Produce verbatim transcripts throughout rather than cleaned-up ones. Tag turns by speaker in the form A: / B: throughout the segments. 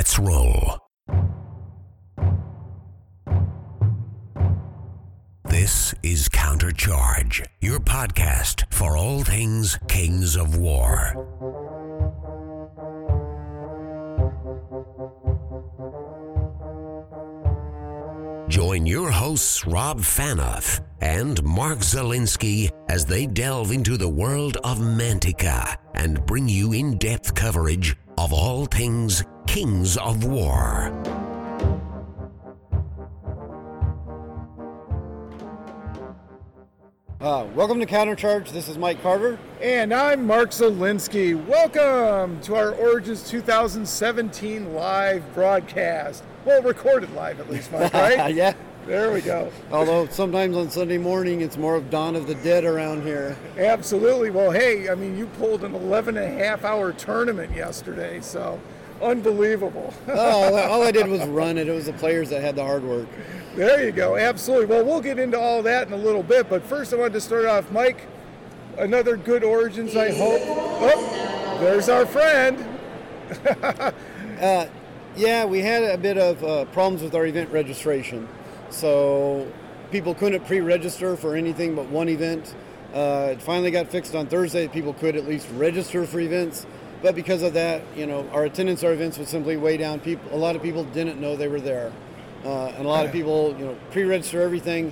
A: Let's roll. This is Countercharge, your podcast for all things Kings of War. Join your hosts Rob Fanoff and Mark Zielinski as they delve into the world of Mantica and bring you in-depth coverage of all things Kings of War.
B: Uh, welcome to Countercharge. This is Mike Carter.
C: And I'm Mark Zielinski. Welcome to our Origins two thousand seventeen live broadcast. Well, recorded live at least, Mike, right?
B: Yeah.
C: There we go.
B: Although sometimes on Sunday morning it's more of Dawn of the Dead around here.
C: Absolutely. Well, hey, I mean, you pulled an eleven and a half hour tournament yesterday, so unbelievable.
B: Oh, all I did was run it. It was the players that had the hard work.
C: There you go. Absolutely. Well, we'll get into all that in a little bit, but first I wanted to start off, Mike, another good Origins, I hope. Oh, there's our friend.
B: uh, yeah, we had a bit of uh, problems with our event registration. So people couldn't pre-register for anything but one event. Uh, it finally got fixed on Thursday. People could at least register for events. But because of that, you know, our attendance at our events was simply way down. People, a lot of people didn't know they were there. Uh, and a lot of people, you know, pre-register everything.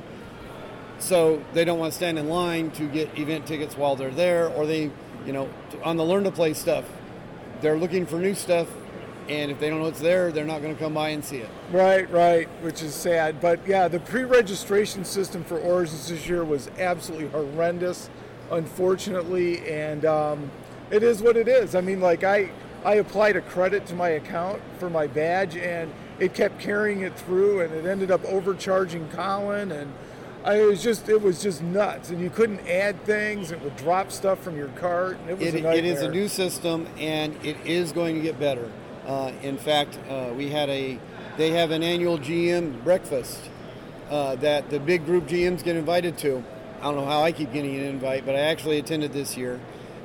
B: So they don't want to stand in line to get event tickets while they're there. Or they, you know, on the Learn to Play stuff, they're looking for new stuff. And if they don't know it's there, they're not going to come by and see it.
C: Right, right, which is sad. But yeah, the pre-registration system for Origins this year was absolutely horrendous, unfortunately. And um, it is what it is. I mean, like I, I applied a credit to my account for my badge, and it kept carrying it through, and it ended up overcharging Colin. And I it was just, it was just nuts. And you couldn't add things. It would drop stuff from your cart. And it was
B: it,
C: a nightmare.
B: It is a new system, and it is going to get better. Uh, in fact, uh, we had a, they have an annual G M breakfast uh, that the big group G Ms get invited to. I don't know how I keep getting an invite, but I actually attended this year.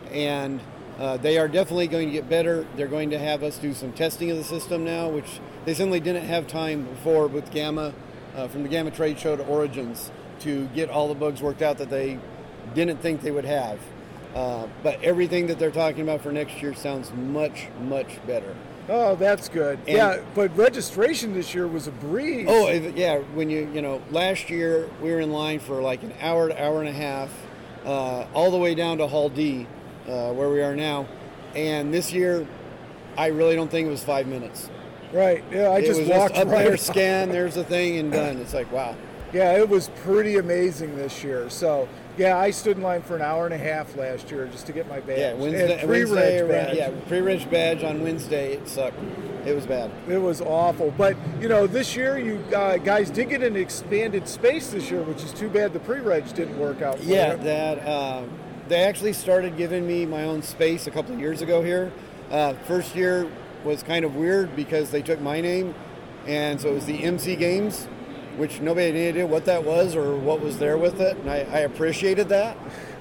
B: And uh, they are definitely going to get better. They're going to have us do some testing of the system now, which they simply didn't have time before with Gamma, uh, from the Gamma Trade Show to Origins, to get all the bugs worked out that they didn't think they would have. Uh, but everything that they're talking about for next year sounds much, much better.
C: Oh, that's good.
B: And
C: yeah, but registration this year was a breeze.
B: Oh, yeah. When you, you know, last year we were in line for like an hour to hour and a half, uh, all the way down to Hall D, uh, where we are now. And this year, I really don't think it was five minutes.
C: Right. Yeah, I
B: it
C: just
B: was
C: walked
B: just up
C: right
B: there,
C: up.
B: scan, there's the thing, and done. It's like, wow.
C: Yeah, it was pretty amazing this year. So, yeah, I stood in line for an hour and a half last year just to get my badge.
B: Yeah, Wednesday,
C: and
B: Wednesday
C: pre-reg badge.
B: yeah, pre-reg badge on Wednesday. It sucked. It was bad.
C: It was awful. But, you know, this year you uh, guys did get an expanded space this year, which is too bad the pre-reg didn't work out for
B: Yeah,
C: you.
B: that uh, they actually started giving me my own space a couple of years ago here. Uh, first year was kind of weird because they took my name, and so it was the M C Games, which nobody had any idea what that was or what was there with it, and I, I appreciated that.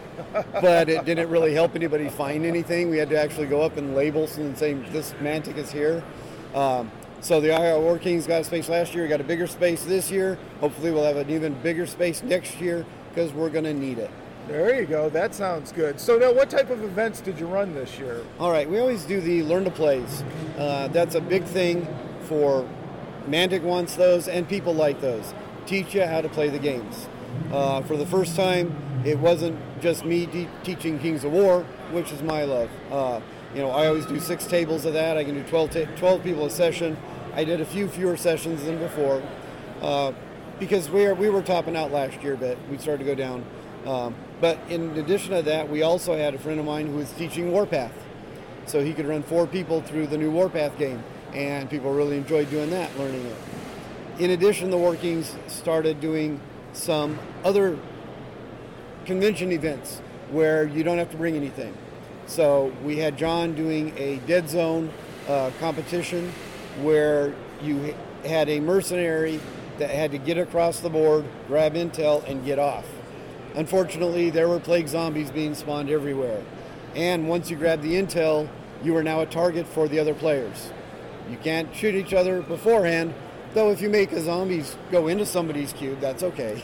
B: But it didn't really help anybody find anything. We had to actually go up and label and say, this Mantic is here. Um, so the I R War Kings got a space last year, got a bigger space this year. Hopefully we'll have an even bigger space next year because we're going to need it.
C: There you go. That sounds good. So now what type of events did you run this year?
B: All right, we always do the Learn to Plays. Uh, that's a big thing for Mantic wants those, and people like those. Teach you how to play the games. Uh, for the first time, it wasn't just me de- teaching Kings of War, which is my love. Uh, you know, I always do six tables of that. I can do twelve, ta- twelve people a session. I did a few fewer sessions than before uh, because we, are, we were topping out last year, but we started to go down. Um, but in addition to that, we also had a friend of mine who was teaching Warpath. So he could run four people through the new Warpath game, and people really enjoyed doing that, learning it. In addition, the War Kings started doing some other convention events where you don't have to bring anything. So we had John doing a Dead Zone uh, competition where you had a mercenary that had to get across the board, grab intel, and get off. Unfortunately, there were plague zombies being spawned everywhere. And once you grabbed the intel, you were now a target for the other players. You can't shoot each other beforehand, though if you make a zombies go into somebody's cube, that's okay.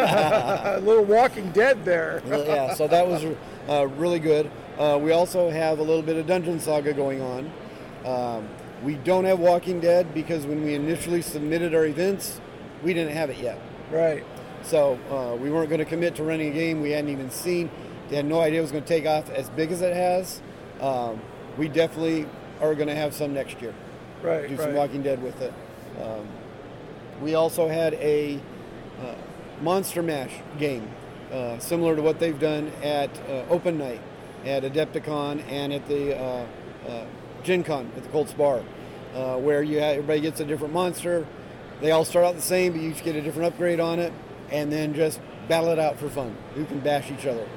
C: A little Walking Dead there.
B: Yeah, so that was uh, really good. Uh, we also have a little bit of Dungeon Saga going on. Um, we don't have Walking Dead because when we initially submitted our events, we didn't have it yet.
C: Right.
B: So uh, we weren't going to commit to running a game we hadn't even seen. They had no idea it was going to take off as big as it has. Um, we definitely are going to have some next year.
C: Right,
B: Do
C: right.
B: some Walking Dead with it. Um, we also had a uh, Monster Mash game, uh, similar to what they've done at uh, Open Night, at Adepticon, and at the uh, uh, Gen Con at the Colts Bar, uh, where you have, everybody gets a different monster. They all start out the same, but you each get a different upgrade on it, and then just battle it out for fun. Who can bash each other?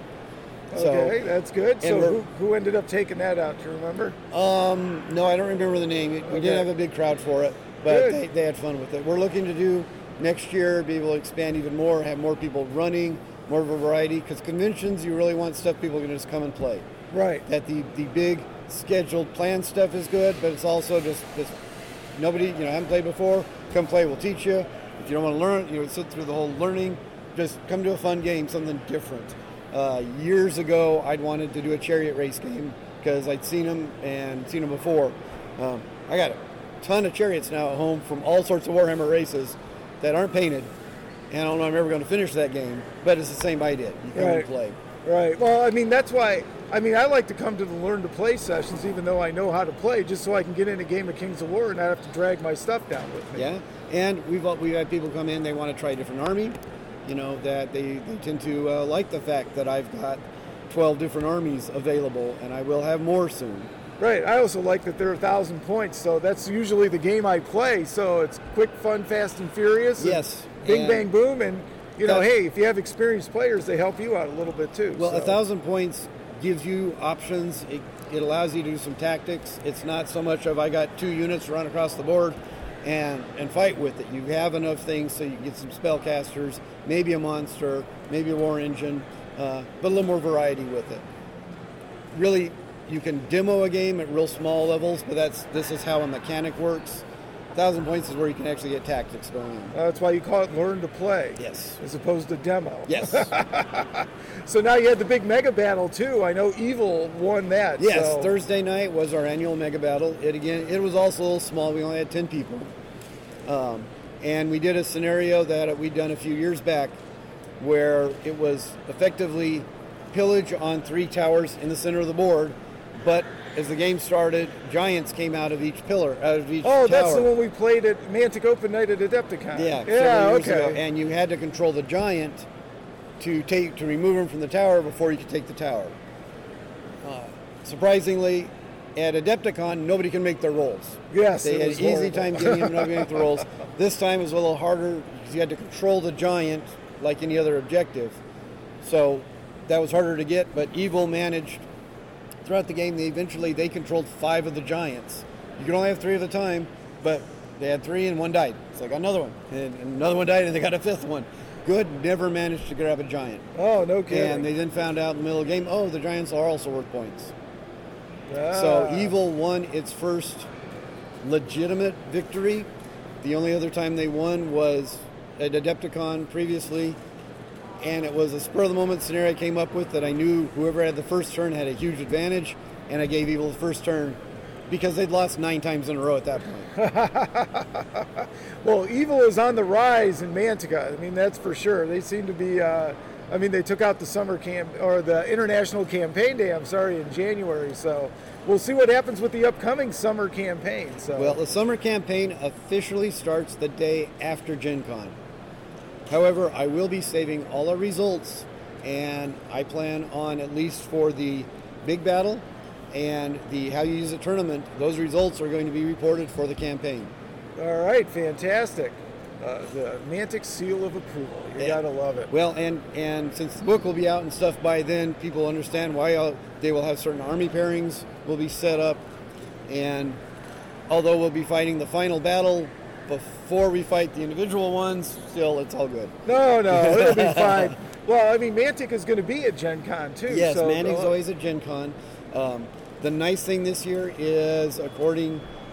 C: Okay, so, that's good. So
B: who,
C: who ended up taking that out? Do you remember?
B: Um, no, I don't remember the name. We
C: okay.
B: did have a big crowd for it, but they, they had fun with it. We're looking to do next year, be able to expand even more, have more people running, more of a variety, because conventions, you really want stuff people can just come and play.
C: Right.
B: That the, the big scheduled planned stuff is good, but it's also just, just nobody, you know, haven't played before, come play, we'll teach you. If you don't want to learn, you know, sit through the whole learning, just come to a fun game, something different. Uh, years ago, I'd wanted to do a chariot race game because I'd seen them and seen them before. Um, I got a ton of chariots now at home from all sorts of Warhammer races that aren't painted, and I don't know if I'm ever going to finish that game, but it's the same idea. You come
C: right.
B: and play.
C: Right. Well, I mean, that's why, I mean, I like to come to the Learn to Play sessions, even though I know how to play, just so I can get in a game of Kings of War and not have to drag my stuff down with me.
B: Yeah, and we've we've had people come in, they want to try a different army. You know, that they, they tend to uh, like the fact that I've got twelve different armies available, and I will have more soon.
C: Right. I also like that they're a thousand points, so that's usually the game I play. So it's quick, fun, fast, and furious.
B: Yes.
C: And bing,
B: and
C: bang, boom, and you know,
B: that,
C: hey, if you have experienced players, they help you out a little bit too.
B: Well,
C: so.
B: a thousand points gives you options. It, it allows you to do some tactics. It's not so much of I got two units run across the board and and fight with it. You have enough things so you can get some spellcasters, maybe a monster, maybe a war engine, uh, but a little more variety with it. Really, you can demo a game at real small levels, but that's this is how a mechanic works. A thousand points is where you can actually get tactics going on.
C: Uh, that's why you call it Learn to Play.
B: Yes.
C: As opposed to demo.
B: Yes.
C: So now you had the big mega battle too. I know Evil won that.
B: Yes,
C: so.
B: Thursday night was our annual mega battle. It again, it was also a little small. We only had ten people, um, and we did a scenario that we'd done a few years back, where it was effectively pillage on three towers in the center of the board, but as the game started, giants came out of each pillar, out of each
C: Oh,
B: tower.
C: that's the one we played at Mantic Open Night at Adepticon.
B: Yeah,
C: yeah,
B: years
C: okay.
B: ago. And you had to control the giant to take to remove him from the tower before you could take the tower. Uh, surprisingly, at Adepticon, nobody can make their rolls.
C: Yes,
B: they
C: it
B: had
C: was
B: an easy
C: horrible.
B: time getting him to make the rolls. This time it was a little harder because you had to control the giant like any other objective. So that was harder to get, but Evil managed. Throughout the game, they eventually they controlled five of the giants. You could only have three at a time, but they had three and one died. It's like another one, and another one died, and they got a fifth one. Good, never managed to grab a giant.
C: Oh, no kidding.
B: And they then found out in the middle of the game, oh, the giants are also worth points.
C: Ah.
B: So Evil won its first legitimate victory. The only other time they won was at Adepticon previously, and it was a spur-of-the-moment scenario I came up with that I knew whoever had the first turn had a huge advantage, and I gave Evil the first turn because they'd lost nine times in a row at that point.
C: Well, Evil is on the rise in Mantica. I mean, that's for sure. They seem to be, uh, I mean, they took out the summer camp, or the International Campaign Day, I'm sorry, in January, so we'll see what happens with the upcoming summer campaign. So.
B: Well, the summer campaign officially starts the day after Gen Con. However, I will be saving all our results, and I plan on, at least for the big battle and the how you use a tournament, those results are going to be reported for the campaign.
C: All right, fantastic. Uh, the Mantic seal of approval. You
B: Yeah.
C: gotta love it.
B: Well, and, and since the book will be out and stuff by then, people understand why I'll, they will have certain army pairings will be set up, and although we'll be fighting the final battle before we fight the individual ones, still, it's all good.
C: No, no, it'll be fine. Well, I mean, Mantic is going to be at Gen Con, too.
B: Yes,
C: so
B: Mantic's
C: uh,
B: always at Gen Con. Um, the nice thing this year is, according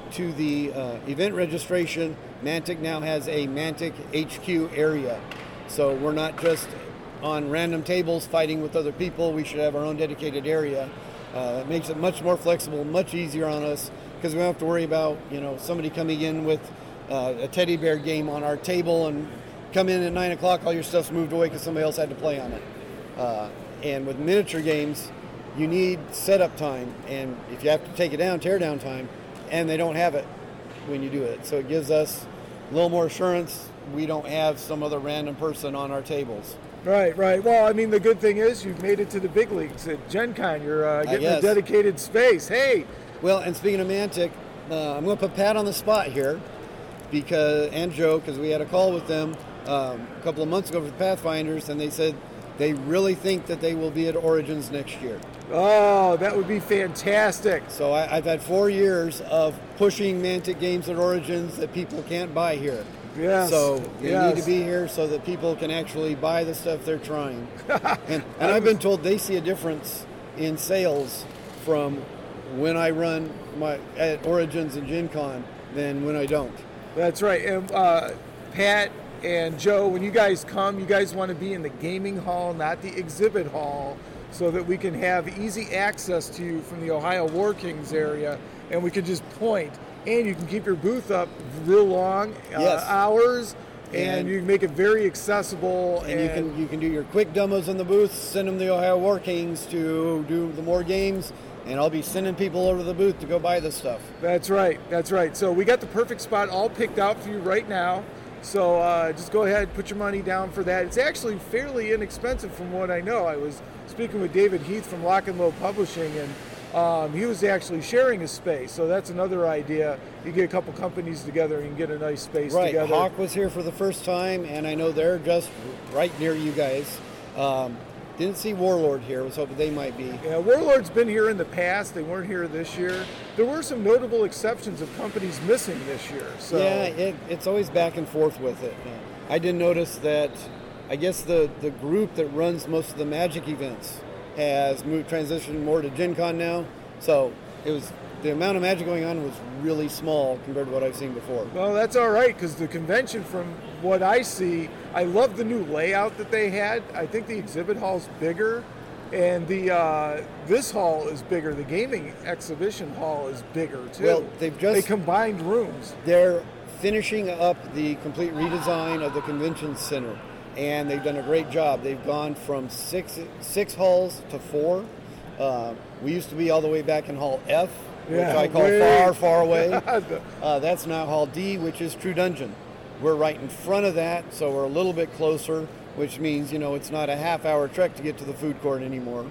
B: to the uh, event registration, Mantic now has a Mantic H Q area. So we're not just on random tables fighting with other people. We should have our own dedicated area. Uh, it makes it much more flexible, much easier on us, because we don't have to worry about, you know, somebody coming in with uh, a teddy bear game on our table and come in at nine o'clock, all your stuff's moved away because somebody else had to play on it. Uh, and with miniature games, you need setup time, and if you have to take it down, tear down time, and they don't have it when you do it. So it gives us a little more assurance we don't have some other random person on our tables.
C: Right, right. Well, I mean, the good thing is you've made it to the big leagues at Gen Con. You're uh, getting a dedicated space. Hey.
B: Well, and speaking of Mantic, uh, I'm going to put Pat on the spot here, because and Joe, because we had a call with them um, a couple of months ago for the Pathfinders, and they said they really think that they will be at Origins next year.
C: Oh, that would be fantastic.
B: So I, I've had four years of pushing Mantic games at Origins that people can't buy here.
C: Yes.
B: So they
C: yes.
B: need to be here so that people can actually buy the stuff they're trying. and, and I've been told they see a difference in sales from when I run my at Origins and Gen Con than when I don't.
C: That's right. And uh, Pat and Joe, when you guys come, you guys want to be in the gaming hall, not the exhibit hall, so that we can have easy access to you from the Ohio War Kings area, and we can just point. And you can keep your booth up real long, uh,
B: yes.
C: hours, and,
B: and
C: you can make it very accessible.
B: And,
C: and
B: you can you can do your quick demos in the booth, send them to the Ohio War Kings to do the more games, and I'll be sending people over to the booth to go buy this stuff.
C: That's right, that's right. So we got the perfect spot all picked out for you right now. So uh, just go ahead, put your money down for that. It's actually fairly inexpensive from what I know. I was speaking with David Heath from Lock and Load Publishing, and Um, he was actually sharing his space, so that's another idea. You get a couple companies together and get a nice space
B: right.
C: together.
B: Hawk was here for the first time, and I know they're just right near you guys. Um, didn't see Warlord here. I was hoping they might be.
C: Yeah, Warlord's been here in the past. They weren't here this year. There were some notable exceptions of companies missing this year. So
B: yeah, it, it's always back and forth with it. Yeah. I did notice that. I guess the the group that runs most of the Magic events has moved transitioned more to Gen Con now, so it was the amount of Magic going on was really small compared to what I've seen before.
C: Well, that's all right, because the convention, from what I see, I love the new layout that they had. I think the exhibit hall's bigger, and the uh, this hall is bigger. The gaming exhibition hall is bigger too.
B: Well, they've just
C: they combined rooms.
B: They're finishing up the complete redesign of the convention center. And they've done a great job. They've gone from six six halls to four. Uh, we used to be all the way back in Hall F, which
C: yeah,
B: I call
C: way.
B: far, far away. Uh, that's now Hall D, which is True Dungeon. We're right in front of that, so we're a little bit closer, which means, you know, it's not a half-hour trek to get to the food court anymore.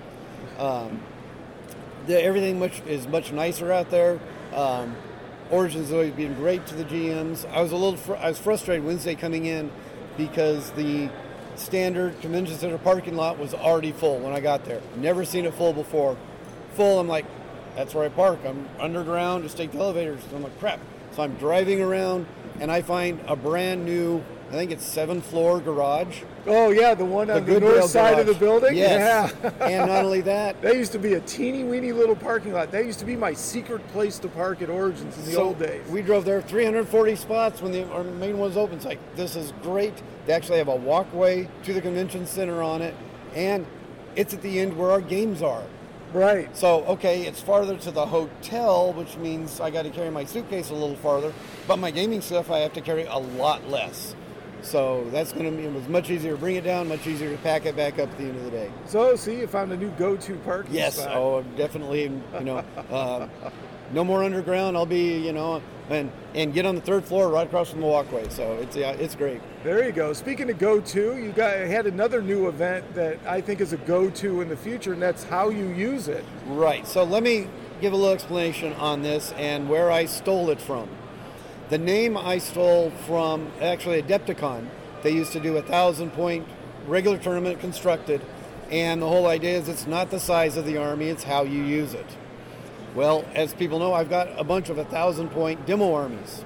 B: Um, the, everything much is much nicer out there. Um, Origins has always been great to the G Ms. I was a little fr- I was frustrated Wednesday coming in, because the standard convention center parking lot was already full when I got there. Never seen it full before. Full, I'm like, that's where I park. I'm underground, just take the elevators. I'm like, crap. So I'm driving around, and I find a brand new, I think it's seven floor garage.
C: Oh yeah, the one on the, the north side garage. Of the building?
B: Yes.
C: Yeah.
B: And not only that.
C: That used to be a teeny weeny little parking lot. That used to be my secret place to park at Origins in the
B: so
C: old days.
B: We drove there, three hundred forty spots when the our main one's open. It's like, this is great. They actually have a walkway to the convention center on it, and it's at the end where our games are.
C: Right.
B: So, okay, it's farther to the hotel, which means I got to carry my suitcase a little farther, but my gaming stuff I have to carry a lot less. So that's going to be, it was much easier to bring it down, much easier to pack it back up at the end of the day.
C: So, see, you found a new go-to parking
B: yes,
C: spot.
B: Yes, oh, definitely, you know, uh, no more underground. I'll be, you know, and and get on the third floor right across from the walkway. So it's yeah, it's great.
C: There you go. Speaking of go-to, you got had another new event that I think is a go-to in the future, and that's how you use it.
B: Right. So let me give a little explanation on this and where I stole it from. The name I stole from actually Adepticon. They used to do a thousand point regular tournament constructed, and the whole idea is it's not the size of the army, it's how you use it. Well, as people know, I've got a bunch of a thousand point demo armies.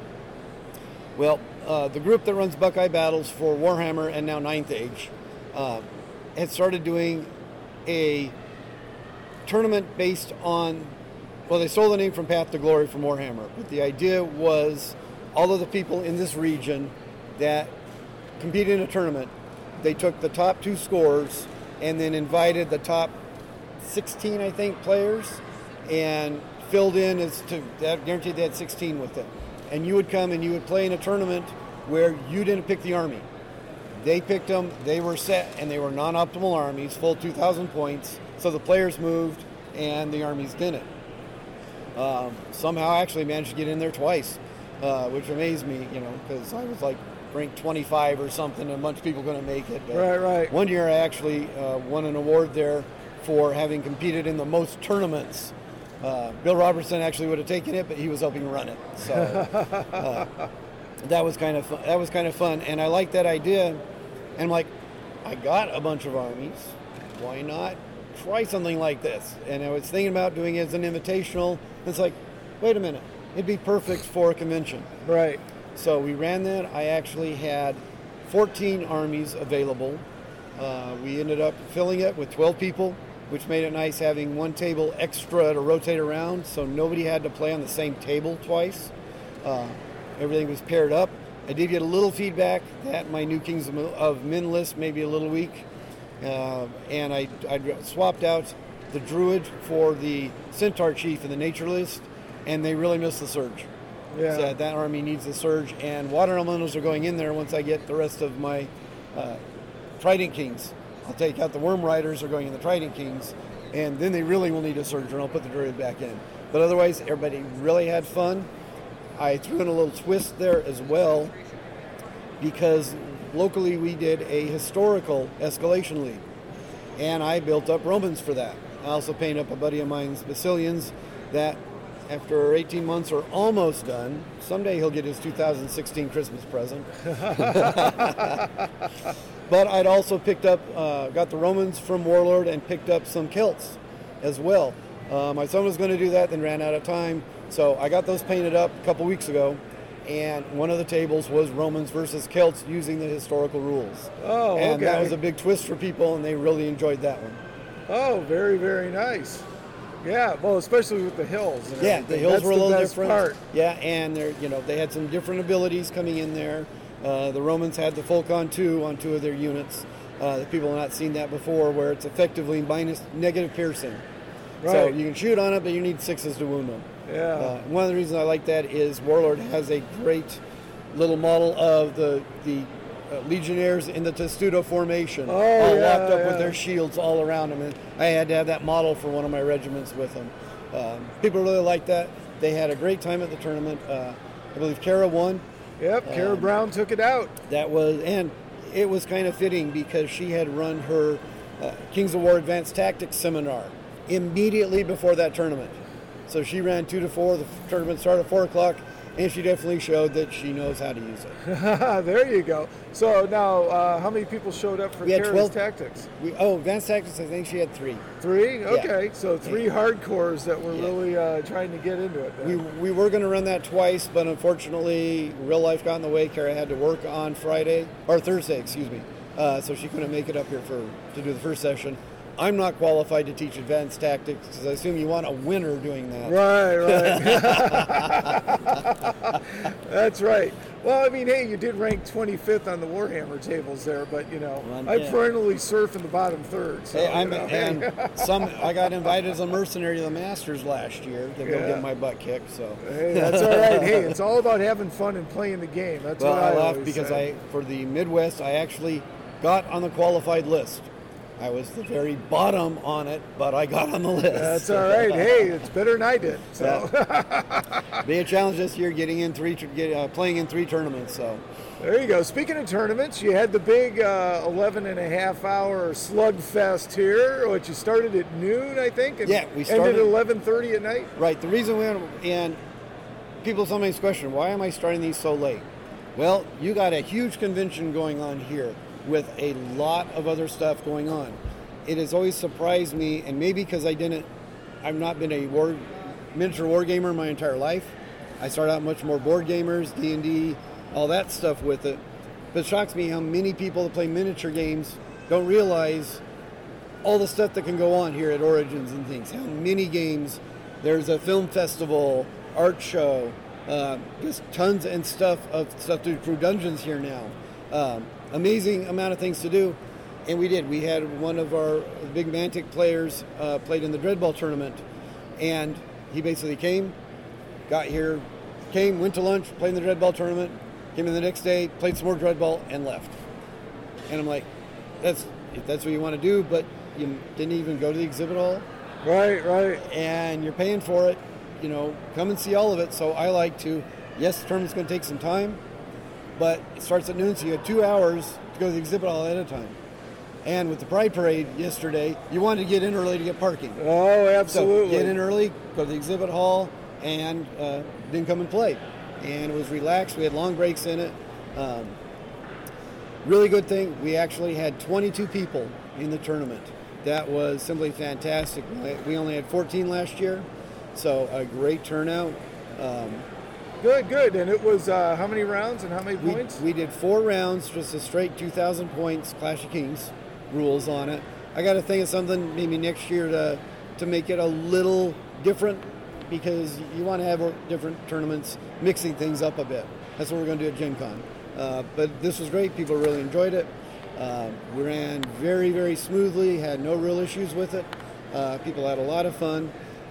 B: Well, uh, the group that runs Buckeye Battles for Warhammer and now Ninth Age uh, had started doing a tournament based on Well, they stole the name from Path to Glory from Warhammer, but the idea was all of the people in this region that competed in a tournament, they took the top two scorers and then invited the top sixteen, I think, players and filled in as to that guaranteed they had sixteen with them. And you would come and you would play in a tournament where you didn't pick the army. They picked them, they were set, and they were non-optimal armies, full two thousand points. So the players moved and the armies didn't. Um, somehow I actually managed to get in there twice, uh, which amazed me, you know, because I was like ranked twenty-five or something, and a bunch of people couldn't make it. But
C: right, right.
B: One year I actually uh, won an award there for having competed in the most tournaments. Uh, Bill Robertson actually would have taken it, but he was helping run it. So uh, that was kind of fun. That was kind of fun, and I liked that idea. And I'm like, I got a bunch of armies. Why not try something like this? And I was thinking about doing it as an invitational. It's like, wait a minute, it'd be perfect for a convention.
C: Right.
B: So we ran that. I actually had fourteen armies available. Uh, we ended up filling it with twelve people, which made it nice having one table extra to rotate around, so nobody had to play on the same table twice. Uh, everything was paired up. I did get a little feedback that my new Kings of Men list may be a little weak, uh, and I, I swapped out the Druid for the Centaur Chief in the Nature list, and they really missed the Surge.
C: Yeah.
B: So that army needs the Surge, and Water Elementals are going in there once I get the rest of my uh, Trident Kings. I'll take out the Worm Riders, are going in the Trident Kings, and then they really will need a Surge, and I'll put the Druid back in. But otherwise, everybody really had fun. I threw in a little twist there as well, because locally we did a historical escalation league, and I built up Romans for that. I also painted up a buddy of mine's Basilians that after eighteen months are almost done. Someday he'll get his two thousand sixteen Christmas present. But I'd also picked up, uh, got the Romans from Warlord and picked up some Celts as well. Uh, my son was going to do that, then ran out of time. So I got those painted up a couple weeks ago, and one of the tables was Romans versus Celts using the historical rules.
C: Oh, okay.
B: And that was a big twist for people, and they really enjoyed that one.
C: Oh, very, very nice. Yeah, well, especially with the hills. And
B: yeah,
C: everything.
B: the hills
C: That's
B: were a
C: the
B: little
C: best
B: different.
C: Part.
B: Yeah, and they're, you know, they had some different abilities coming in there. Uh, the Romans had the Fulcon two on two of their units. Uh, the people have not seen that before, where it's effectively minus negative piercing.
C: Right.
B: So you can shoot on it, but you need sixes to wound them.
C: Yeah.
B: Uh, one of the reasons I like that is Warlord has a great little model of the the uh, Legionnaires in the Testudo formation,
C: oh,
B: all
C: yeah,
B: locked up
C: yeah.
B: with their shields all around them. And I had to have that model for one of my regiments with them. Um, people really liked that. They had a great time at the tournament. Uh, I believe Kara won.
C: Yep, Kara
B: Um,
C: Brown took it out.
B: That was, and it was kind of fitting because she had run her uh, Kings of War Advanced Tactics seminar immediately before that tournament. So she ran two to four. The tournament started at four o'clock, and she definitely showed that she knows how to use it.
C: There you go. So now, uh, how many people showed up for
B: We had
C: Kara's
B: twelve
C: Tactics?
B: We, oh, Advanced Tactics, I think she had three.
C: Three? Okay, so three
B: Yeah.
C: hardcores that were
B: Yeah.
C: really uh, trying to get into it.
B: We,
C: Then.
B: we were going to run that twice, but unfortunately, real life got in the way. Kara had to work on Friday, or Thursday, excuse me. Uh, so she couldn't make it up here for to do the first session. I'm not qualified to teach Advanced Tactics because I assume you want a winner doing that.
C: Right, right. That's right. Well, I mean, hey, you did rank twenty-fifth on the Warhammer tables there, but you know,
B: Well,
C: I
B: yeah.
C: perennially surf in the bottom third. So,
B: Hey,
C: you
B: I'm,
C: know,
B: and some I got invited as a mercenary to the Masters last year to go
C: Yeah.
B: get my butt kicked. So
C: hey, that's all right. Hey, it's all about having fun and playing the game. That's
B: well,
C: what I,
B: I laughed
C: always
B: because
C: say.
B: I for the Midwest I actually got on the qualified list. I was the very bottom on it, but I got on the list.
C: That's all right. Hey, it's better than I did. So
B: Be a challenge this year, getting in three, get, uh, playing in three tournaments. So
C: there you go. Speaking of tournaments, you had the big uh, eleven and a half hour slugfest here, which you started at noon, I think, and
B: Yeah, we
C: ended
B: started-
C: at eleven thirty at night.
B: right, the reason we and people sometimes question why am I starting these so late? Well, you got a huge convention going on here with a lot of other stuff going on. It has always surprised me, and maybe because I didn't, I've not been a war, miniature war gamer my entire life. I started out much more board gamers, D and D, all that stuff with it. But it shocks me how many people that play miniature games don't realize all the stuff that can go on here at Origins and things. How many games There's a film festival, art show, uh, just tons and stuff of stuff to do through Dungeons here now. Um, amazing amount of things to do. And we did. We had one of our big Mantic players uh, played in the Dreadball tournament. And he basically came, got here, came, went to lunch, played in the Dreadball tournament, came in the next day, played some more Dreadball, and left. And I'm like, that's if that's what you want to do, but you didn't even go to the exhibit hall.
C: Right, right.
B: And you're paying for it. You know, come and see all of it. So I like to, yes, the tournament's going to take some time, but it starts at noon, so you have two hours to go to the exhibit hall at a time. And with the Pride Parade yesterday, you wanted to get in early to get parking.
C: Oh, absolutely.
B: So get in early, go to the exhibit hall, and uh, then come and play. And it was relaxed. We had long breaks in it. Um, really good thing, we actually had twenty-two people in the tournament. That was simply fantastic. We only had fourteen last year, so a great turnout. Um,
C: good, good. And it was uh, how many rounds and how many
B: we,
C: points?
B: We did four rounds, just a straight two thousand points, Clash of Kings rules on it. I got to think of something maybe next year to to make it a little different, because you want to have different tournaments, mixing things up a bit. That's what we're going to do at Gen Con. Uh, but this was great. People really enjoyed it. Uh, we ran very, very smoothly, had no real issues with it. Uh, people had a lot of fun.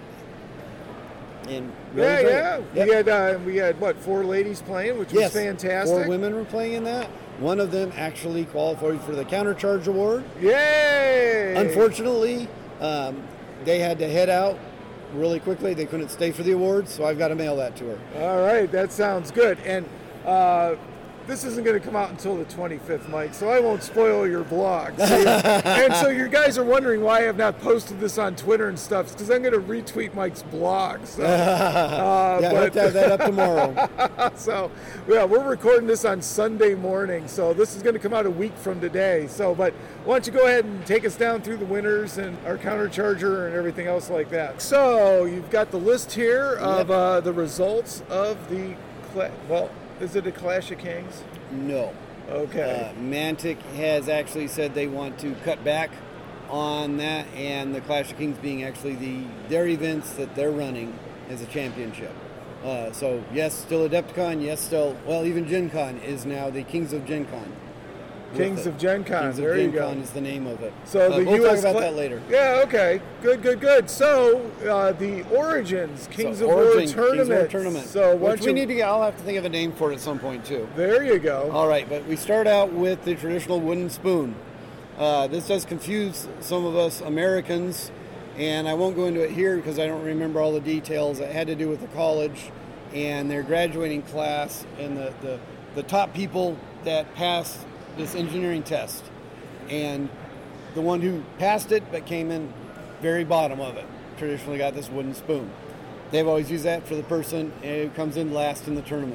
B: And really
C: yeah,
B: enjoyed
C: yeah.
B: it.
C: We
B: Yep.
C: had uh, we had what four ladies playing, which
B: Yes,
C: was fantastic.
B: Four women were playing in that. One of them actually qualified for the Countercharge Award.
C: Yay!
B: Unfortunately, um, they had to head out really quickly. They couldn't stay for the awards, so I've got to mail that to her.
C: All right, that sounds good. And uh, this isn't going to come out until the twenty-fifth, Mike, so I won't spoil your blog. So, and so you guys are wondering why I have not posted this on Twitter and stuff. It's because I'm going to retweet Mike's blog. So, uh,
B: yeah, I hope to have that up tomorrow.
C: So, yeah, we're recording this on Sunday morning, so this is going to come out a week from today. So, but why don't you go ahead and take us down through the winners and our countercharger and everything else like that. So, you've got the list here of
B: Yep.
C: uh, the results of the, cla- well, is it a Clash of Kings?
B: No.
C: Okay.
B: Uh, Mantic has actually said they want to cut back on that, and the Clash of Kings being actually the their events that they're running as a championship. Uh, so yes, still Adepticon. Yes, still well, even Gen Con is now the Kings of Gen Con.
C: Kings of Gen Con.
B: Kings
C: there
B: of Gen
C: you go.
B: Con is the name of it.
C: So
B: uh,
C: the
B: we'll
C: U S
B: talk about
C: Cla-
B: that later.
C: Yeah. Okay. Good. Good. Good. So uh, the Origins Kings
B: So
C: of War
B: Origin,
C: tournament.
B: Kings of War tournament.
C: So why
B: which
C: don't
B: we
C: you-
B: need to get. I'll have to think of a name for it at some point too.
C: There you go.
B: All right, but we start out with the traditional wooden spoon. Uh, this does confuse some of us Americans, and I won't go into it here because I don't remember all the details. It had to do with the college and their graduating class and the, the, the top people that passed this engineering test. And the one who passed it but came in very bottom of it traditionally got this wooden spoon. They've always used that for the person who comes in last in the tournament.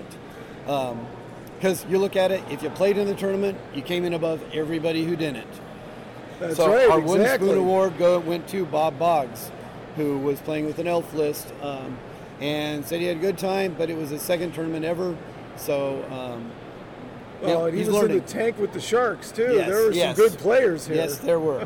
B: Because um, you look at it, if you played in the tournament, you came in above everybody who didn't.
C: That's
B: so
C: right.
B: our
C: exactly.
B: Wooden Spoon Award go, went to Bob Boggs, who was playing with an elf list, um, and said he had a good time, but it was his second tournament ever. So, um,
C: Well,
B: yeah,
C: and he
B: he's
C: was
B: learning.
C: in the tank with the Sharks too.
B: Yes,
C: there were
B: yes.
C: some good players here.
B: Yes, there were.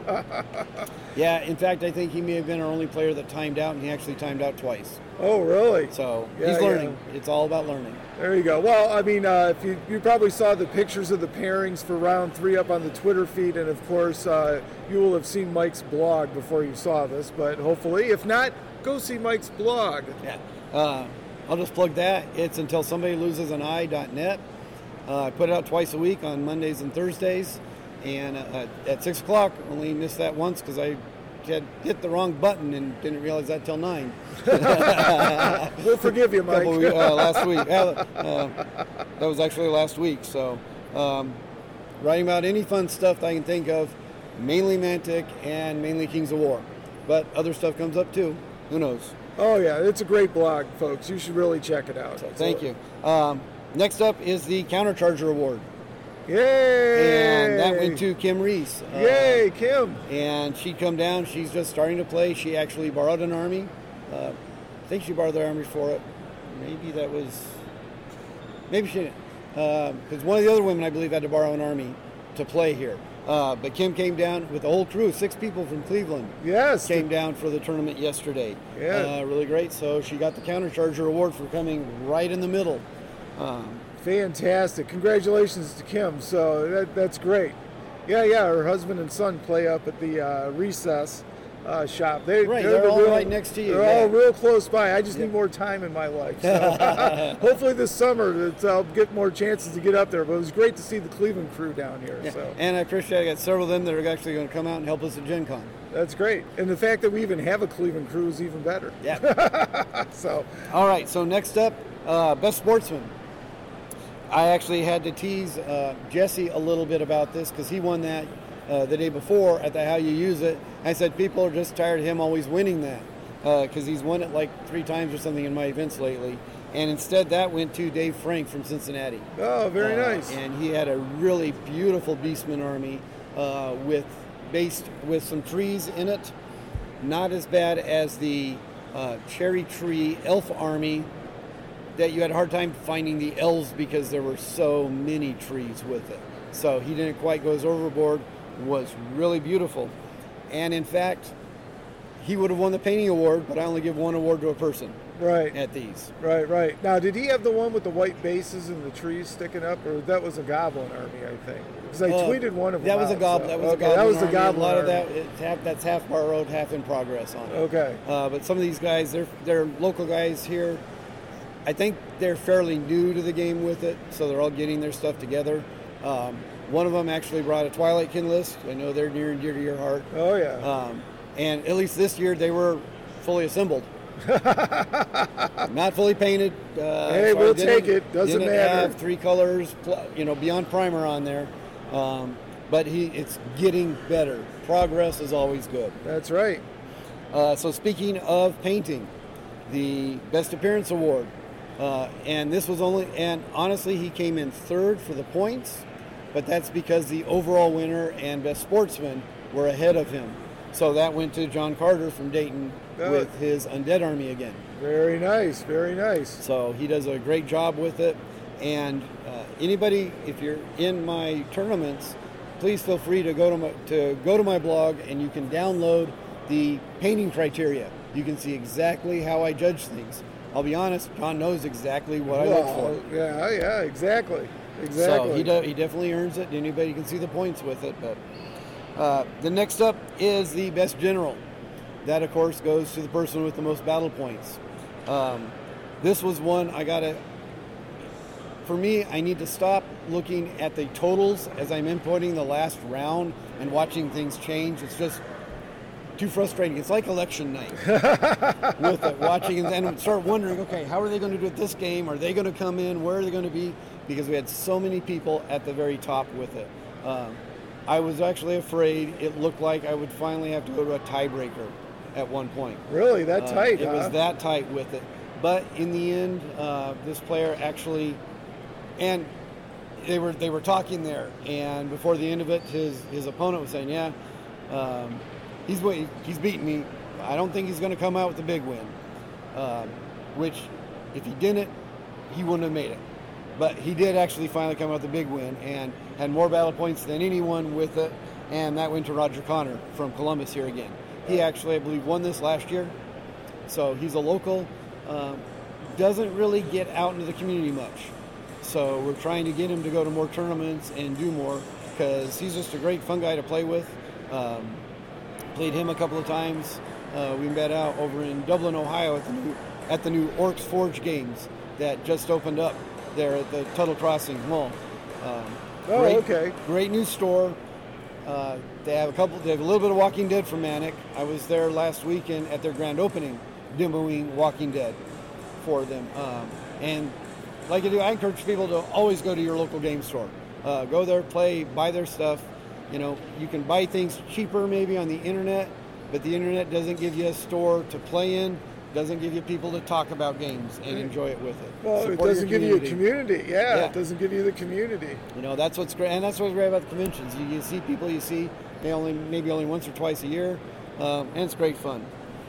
B: Yeah, in fact, I think he may have been our only player that timed out, and he actually timed out twice.
C: Oh, really?
B: So
C: Yeah,
B: he's learning.
C: yeah.
B: It's all about learning.
C: There you go. Well, I mean, uh, if you, you probably saw the pictures of the pairings for round three up on the Twitter feed, and of course, uh, you will have seen Mike's blog before you saw this. But hopefully, if not, go see Mike's blog.
B: Yeah. Uh, I'll just plug that. It's until somebody loses an eye dot net. Uh, I put it out twice a week on Mondays and Thursdays, and uh, at six o'clock. Only missed that once because I had hit the wrong button and didn't realize that till nine.
C: We'll forgive you, Mike.
B: Couple we- uh, last week. Uh, uh, that was actually last week. So, um, writing about any fun stuff that I can think of, mainly Mantic and mainly Kings of War, but other stuff comes up too. Who knows?
C: Oh yeah, it's a great blog, folks. You should really check it out.
B: So, thank you. Um, next up is the Countercharger Award.
C: Yay!
B: And that went to Kim Reese. Uh,
C: Yay, Kim!
B: And she'd come down. She's just starting to play. She actually borrowed an army. Uh, I think she borrowed the army for it. Maybe that was... Maybe she didn't. Because uh, one of the other women, I believe, had to borrow an army to play here. Uh, but Kim came down with the whole crew, six people from Cleveland.
C: Yes.
B: Came down for the tournament yesterday.
C: Yeah.
B: Uh, really great. So she got the Countercharger Award for coming right in the middle. Um,
C: Fantastic. Congratulations to Kim. So that, that's great. Yeah, yeah. Her husband and son play up at the uh, Recess uh, shop. They,
B: right,
C: they're,
B: they're
C: the
B: all
C: real,
B: right next to you.
C: They're
B: yeah.
C: all real close by. I just
B: Yeah.
C: need more time in my life. So hopefully this summer it's, I'll get more chances to get up there. But it was great to see the Cleveland crew down here.
B: Yeah.
C: So
B: And I appreciate I got several of them that are actually going to come out and help us at Gen Con.
C: that's great. And the fact that we even have a Cleveland crew is even better.
B: Yeah.
C: So
B: All right, so next up, uh, Best Sportsman. I actually had to tease uh, Jesse a little bit about this because he won that uh, the day before at the How You Use It. I said people are just tired of him always winning that because uh, he's won it like three times or something in my events lately. And instead that went to Dave Frank from Cincinnati.
C: oh, very
B: Uh,
C: nice.
B: And he had a really beautiful Beastman army uh, with based with some trees in it. Not as bad as the uh, cherry tree elf army that you had a hard time finding the elves because there were so many trees with it. So he didn't quite go as overboard. Was really beautiful. And in fact, he would have won the painting award, but I only give one award to a person
C: Right.
B: at these.
C: Right, right. Now, did he have the one with the white bases and the trees sticking up, or that was a Goblin army? I think because I
B: Uh,
C: tweeted one of them.
B: That was a
C: out,
B: goblin.
C: so-
B: That was
C: okay,
B: a goblin.
C: That was the
B: army.
C: Goblin.
B: A lot of
C: army.
B: that. It's half, that's half borrowed, half in progress on it.
C: Okay.
B: Uh, but some of these guys, they're they're local guys here. I think they're fairly new to the game with it, so they're all getting their stuff together. Um, one of them actually brought a Twilight Kin list. I know they're near and dear to your heart.
C: Oh yeah.
B: Um, and at least this year they were fully assembled. Not fully painted. Uh,
C: Hey,
B: so I
C: we'll
B: didn't-
C: take it. Doesn't
B: didn't
C: matter.
B: have three colors, pl- you know, beyond primer on there. Um, but he, it's getting better. Progress is always good.
C: That's right.
B: Uh, so speaking of painting, the Best Appearance Award, uh, and this was only, and honestly, he came in third for the points, but that's because the overall winner and Best Sportsman were ahead of him. So that went to John Carter from Dayton
C: Oh.
B: with his Undead Army again.
C: Very nice. Very nice.
B: So he does a great job with it. And uh, anybody, if you're in my tournaments, please feel free to go to my to go to my blog, and you can download the painting criteria. You can see exactly how I judge things. I'll be honest, John knows exactly what I look
C: Well,
B: for.
C: yeah, yeah, exactly, exactly.
B: So he do, he definitely earns it. Anybody can see the points with it. But uh, the next up is the Best General. That, of course, goes to the person with the most battle points. Um, this was one I gotta. For me, I need to stop looking at the totals as I'm inputting the last round and watching things change. It's just too frustrating. It's like election night with it, watching and then start wondering, okay, how are they going to do it this game? Are they going to come in? Where are they going to be? Because we had so many people at the very top with it. Um, I was actually afraid it looked like I would finally have to go to a tiebreaker at one point.
C: Really, that
B: Uh,
C: tight?
B: It
C: huh?
B: was that tight with it. But in the end, uh, this player actually, and they were they were talking there, and before the end of it, his his opponent was saying, "Yeah, um, he's wa- he's beating me. I don't think he's going to come out with a big win." Um, which, if he didn't, he wouldn't have made it. But he did actually finally come out with a big win and had more battle points than anyone with it, and that went to Roger Connor from Columbus here again. He actually, I believe, won this last year, so he's a local. Um, doesn't really get out into the community much, so we're trying to get him to go to more tournaments and do more because he's just a great fun guy to play with. Um, played him a couple of times. Uh, we met out over in Dublin, Ohio at the new at the new Orcs Forge games that just opened up there at the Tuttle Crossing Mall. Um,
C: Oh,
B: great,
C: okay.
B: Great new store. Uh, they have a couple. They have a little bit of Walking Dead from Manic. I was there last weekend at their grand opening, demoing Walking Dead for them. Um, and like I do, I encourage people to always go to your local game store. Uh, go there, play, buy their stuff. You know, you can buy things cheaper maybe on the internet, but the internet doesn't give you a store to play in. Doesn't give you people to talk about games and enjoy it with it.
C: Well,
B: Support
C: it
B: your
C: doesn't give you a community. Yeah,
B: Yeah.
C: it doesn't give you the community.
B: You know, that's what's great, and that's what's great about the conventions. You, you see people you see they only maybe only once or twice a year, um, and it's great fun.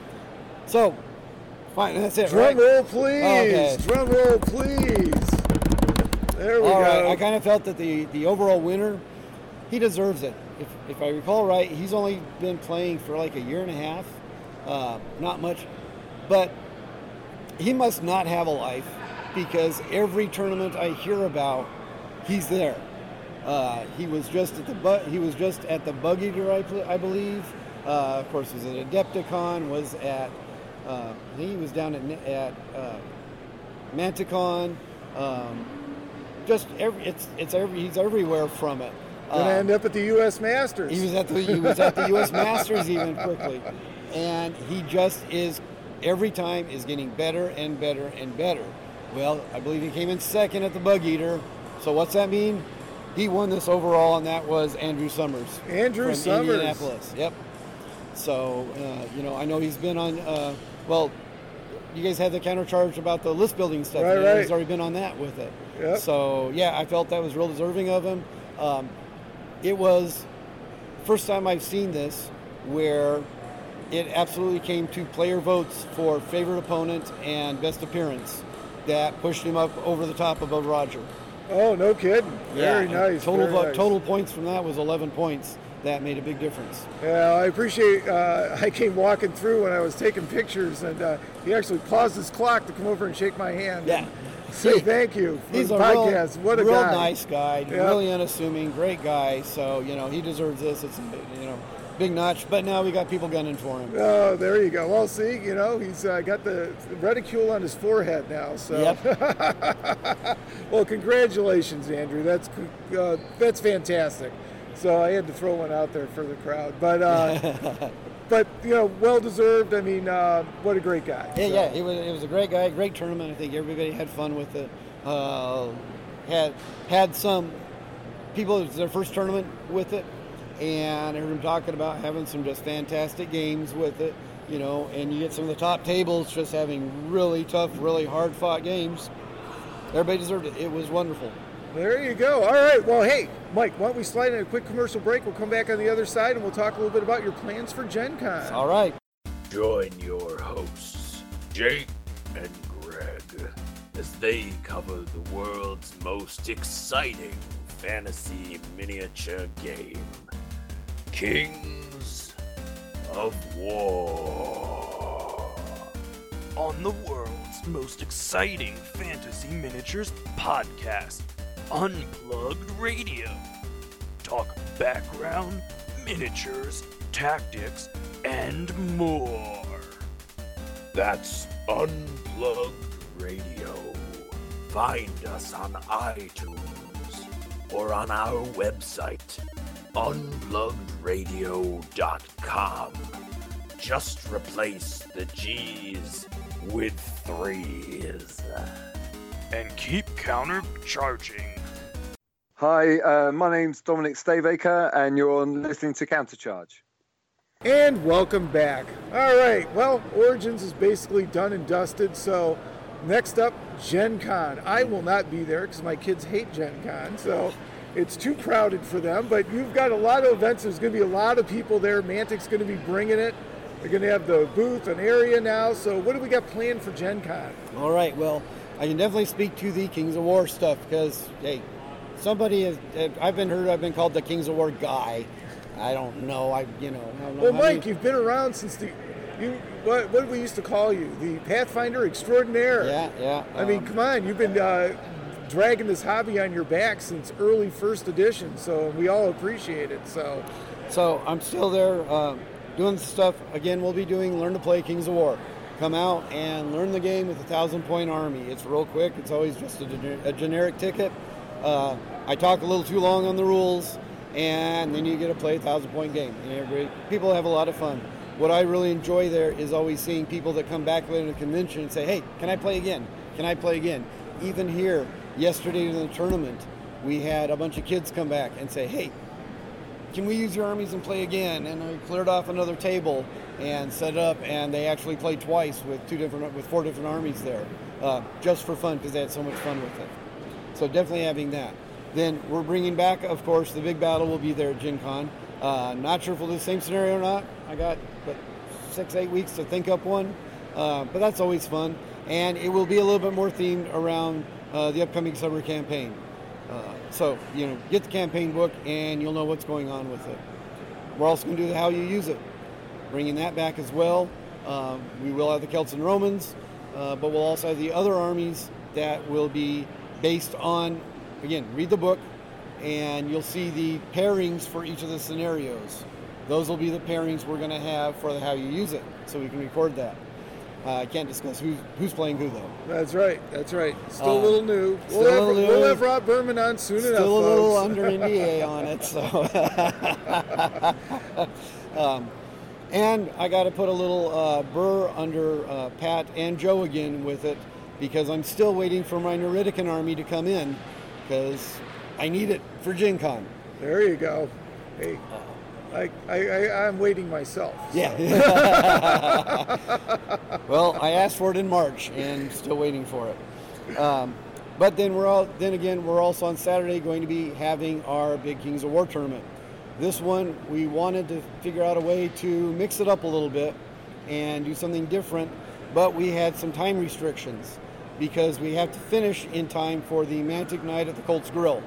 B: So, fine, that's it.
C: Drum
B: right?
C: roll, please.
B: Okay.
C: Drum roll, please. There we
B: All
C: go.
B: right, I kind of felt that the the overall winner, he deserves it. if, if I recall right, he's only been playing for like a year and a half, uh, not much, but he must not have a life because every tournament I hear about, he's there. Uh, he was just at the bu- he was just at the Bug Eater, I, pl- I believe. Uh, of course, was at Adepticon. Was at uh, I think he was down at at uh, Manticon. Um, just every it's it's every he's everywhere from it.
C: Gonna
B: Um,
C: end up at the U S Masters.
B: He was at the he was at the U S Masters even quickly, and he just is every time is getting better and better and better. Well, I believe he came in second at the Bug Eater. So what's that mean? He won this overall, and that was Andrew Summers.
C: Andrew
B: from
C: Summers.
B: Indianapolis. Yep. So uh, you know, I know he's been on. Uh, well, you guys had the countercharge about the list building stuff.
C: Right,
B: You know,
C: right.
B: He's already been on that with it.
C: Yep.
B: So yeah, I felt that was real deserving of him. Um, it was first time I've seen this where it absolutely came to player votes for favorite opponent and best appearance that pushed him up over the top above Roger.
C: Oh, no kidding. Very
B: and
C: nice.
B: Total
C: very
B: vo-
C: nice.
B: total points from that was eleven points. That made a big difference.
C: Yeah, I appreciate. Uh, I came walking through when I was taking pictures, and uh, he actually paused his clock to come over and shake my hand.
B: Yeah.
C: and Say thank you for
B: He's
C: the
B: a
C: podcast.
B: real,
C: what a
B: real
C: guy.
B: nice guy,
C: Yeah.
B: really unassuming, great guy. So you know he deserves this. It's you know big notch. But now we got people gunning for him.
C: Oh, there you go. Well, see, you know, he's uh, got the reticule on his forehead now. So,
B: Yep.
C: well, congratulations, Andrew. That's uh, that's fantastic. So I had to throw one out there for the crowd, but uh, but you know, well deserved. I mean, uh, what a great guy.
B: Yeah,
C: So,
B: yeah, it was it was a great guy, great tournament. I think everybody had fun with it. Uh, had had some people, it was their first tournament with it, and I heard them talking about having some just fantastic games with it. You know, and you get some of the top tables just having really tough, really hard fought games. Everybody deserved it. It was wonderful.
C: There you go. All right. Well, hey, Mike, why don't we slide in a quick commercial break? We'll come back on the other side and we'll talk a little bit about your plans for Gen Con.
B: All right.
D: Join your hosts, Jake and Greg, as they cover the world's most exciting fantasy miniature game, Kings of War.
E: On the world's most exciting fantasy miniatures podcast, Unplugged Radio. Talk background, miniatures, tactics, and more.
D: That's Unplugged Radio. Find us on iTunes or on our website, unplugged radio dot com. Just replace the G's with threes.
E: And keep countercharging.
F: Hi, uh, my name's Dominic Stavaker, and you're on listening to Countercharge.
C: And welcome back. All right. Well, Origins is basically done and dusted. So next up, Gen Con. I will not be there because my kids hate Gen Con. So it's too crowded for them. But you've got a lot of events. There's going to be a lot of people there. Mantic's going to be bringing it. They're going to have the booth and area now. So what do we got planned for Gen Con?
B: All right. Well, I can definitely speak to the Kings of War stuff because, hey, somebody has, I've been heard, I've been called the Kings of War guy. I don't know. I, you know, I don't know.
C: Well,
B: how
C: Mike,
B: many-
C: you've been around since the, you, what, what did we used to call you? The Pathfinder Extraordinaire.
B: Yeah, yeah.
C: I mean,
B: um,
C: come on, you've been uh, dragging this hobby on your back since early first edition, so we all appreciate it. So,
B: So I'm still there uh, doing stuff. Again, we'll be doing Learn to Play Kings of War. Come out and learn the game with a thousand point army. It's real quick. It's always just a, gener- a generic ticket. Uh, I talk a little too long on the rules, and then you get to play a thousand point game. And everybody, people have a lot of fun. What I really enjoy there is always seeing people that come back later to the convention and say, hey, can I play again? Can I play again? Even here, yesterday in the tournament, we had a bunch of kids come back and say, hey, can we use your armies and play again? And I cleared off another table and set it up, and they actually played twice with two different, with four different armies there, uh, just for fun because they had so much fun with it. So definitely having that. Then we're bringing back, of course, the big battle will be there at Gen Con. Uh, not sure if we'll do the same scenario or not. I got but six, eight weeks to think up one, uh, but that's always fun. And it will be a little bit more themed around uh, the upcoming summer campaign. Uh, so, you know, get the campaign book and you'll know what's going on with it. we're also going to do how you use it, bringing that back as well. Um, we will have the Celts and Romans, uh, but we'll also have the other armies that will be based on, again, read the book, and you'll see the pairings for each of the scenarios. Those will be the pairings we're going to have for the how you use it, so we can record that. Uh, I can't discuss who's, who's playing who, though.
C: That's right. That's right. Still
B: Uh,
C: a little new.
B: still
C: We'll,
B: a
C: have,
B: little new.
C: we'll have Rob Berman on soon
B: Still
C: enough,
B: a little
C: folks.
B: under N D A on it, so. um, and I got to put a little uh, burr under uh, Pat and Joe again with it, because I'm still waiting for my Neuridican army to come in, because I need it for Gen Con.
C: There you go. Hey, I, I, I, I'm waiting myself. so.
B: Yeah. Well, I asked for it in March and still waiting for it. Um, but then we're all, then again, we're also on Saturday going to be having our big Kings of War tournament. This one, we wanted to figure out a way to mix it up a little bit and do something different, but we had some time restrictions because we have to finish in time for the Mantic Night at the Colts Grill.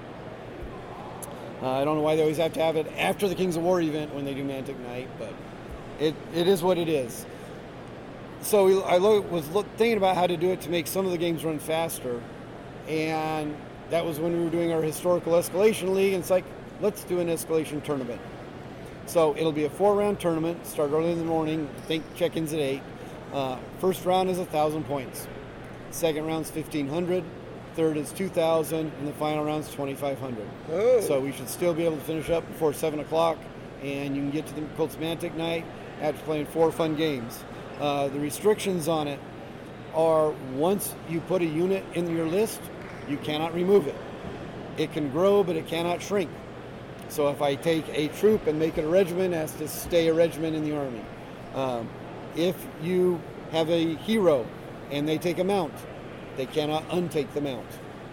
B: Uh, I don't know why they always have to have it after the Kings of War event when they do Mantic Night, but it, it is what it is. So we, I lo- was lo- thinking about how to do it to make some of the games run faster, and that was when we were doing our historical escalation league, and it's like, let's do an escalation tournament. So it'll be a four-round tournament, start early in the morning, I think check-ins at eight. Uh, first round is one thousand points. Second round's fifteen hundred. Third is two thousand, and the final round's twenty-five hundred.
C: Oh.
B: So we should still be able to finish up before seven o'clock, and you can get to the Colts Mantic Night after playing four fun games. Uh, the restrictions on it are once you put a unit in your list, you cannot remove it. It can grow, but it cannot shrink. So if I take a troop and make it a regiment, it has to stay a regiment in the army. Um, if you have a hero and they take a mount, they cannot untake the mount.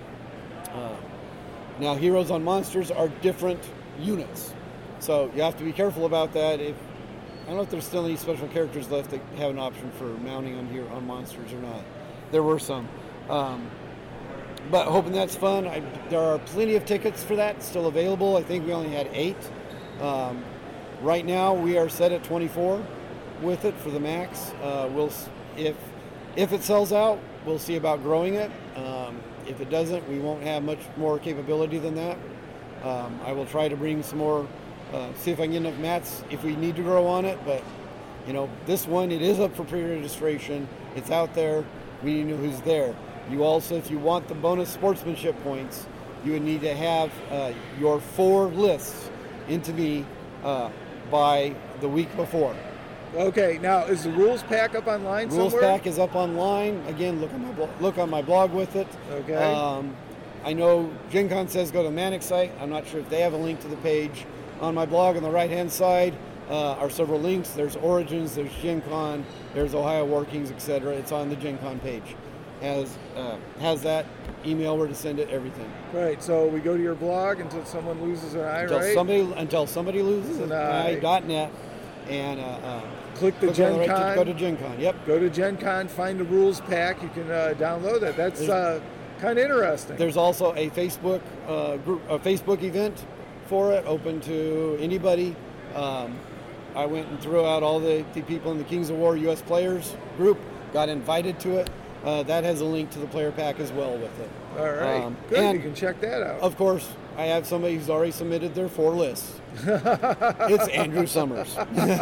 B: Uh, now, heroes on monsters are different units, so you have to be careful about that. If I don't know if there's still any special characters left that have an option for mounting on here on monsters or not. There were some, um, but hoping that's fun. I, there are plenty of tickets for that still available. I think we only had eight. Um, right now, we are set at twenty-four with it for the max. Uh, we'll if if it sells out, we'll see about growing it. Um, if it doesn't, we won't have much more capability than that. Um, I will try to bring some more, uh, see if I can get enough mats if we need to grow on it. But, you know, this one, it is up for pre-registration. It's out there. We need to know who's there. You also, if you want the bonus sportsmanship points, you would need to have uh, your four lists into me uh, by the week before.
C: Okay, now is the rules pack up online
B: Rules
C: somewhere?
B: pack is up online. Again, look on my blo- look on my blog with it.
C: Okay.
B: Um, I know Gen Con says go to the Manic site. I'm not sure if they have a link to the page. On my blog on the right-hand side uh, are several links. There's Origins, there's Gen Con, there's Ohio War Kings, et cetera. It's on the Gen Con page. Has uh, has that email where to send it, everything.
C: Right, so we go to your blog until someone loses an eye,
B: Until
C: right?
B: somebody until somebody loses
C: An
B: an
C: eye.
B: eye dot net and uh, uh,
C: Click the
B: click on
C: Gen
B: right
C: Con.
B: to go to Gen Con. Yep.
C: Go to Gen Con, find the rules pack. You can uh, download that. That's uh, kind of interesting.
B: There's also a Facebook uh, group, a Facebook event for it, open to anybody. Um, I went and threw out all the, the people in the Kings of War U S players group, got invited to it. Uh, that has a link to the player pack as well with it.
C: All right,
B: Um,
C: good.
B: and
C: You can check that out.
B: Of course, I have somebody who's already submitted their four lists. It's Andrew Summers.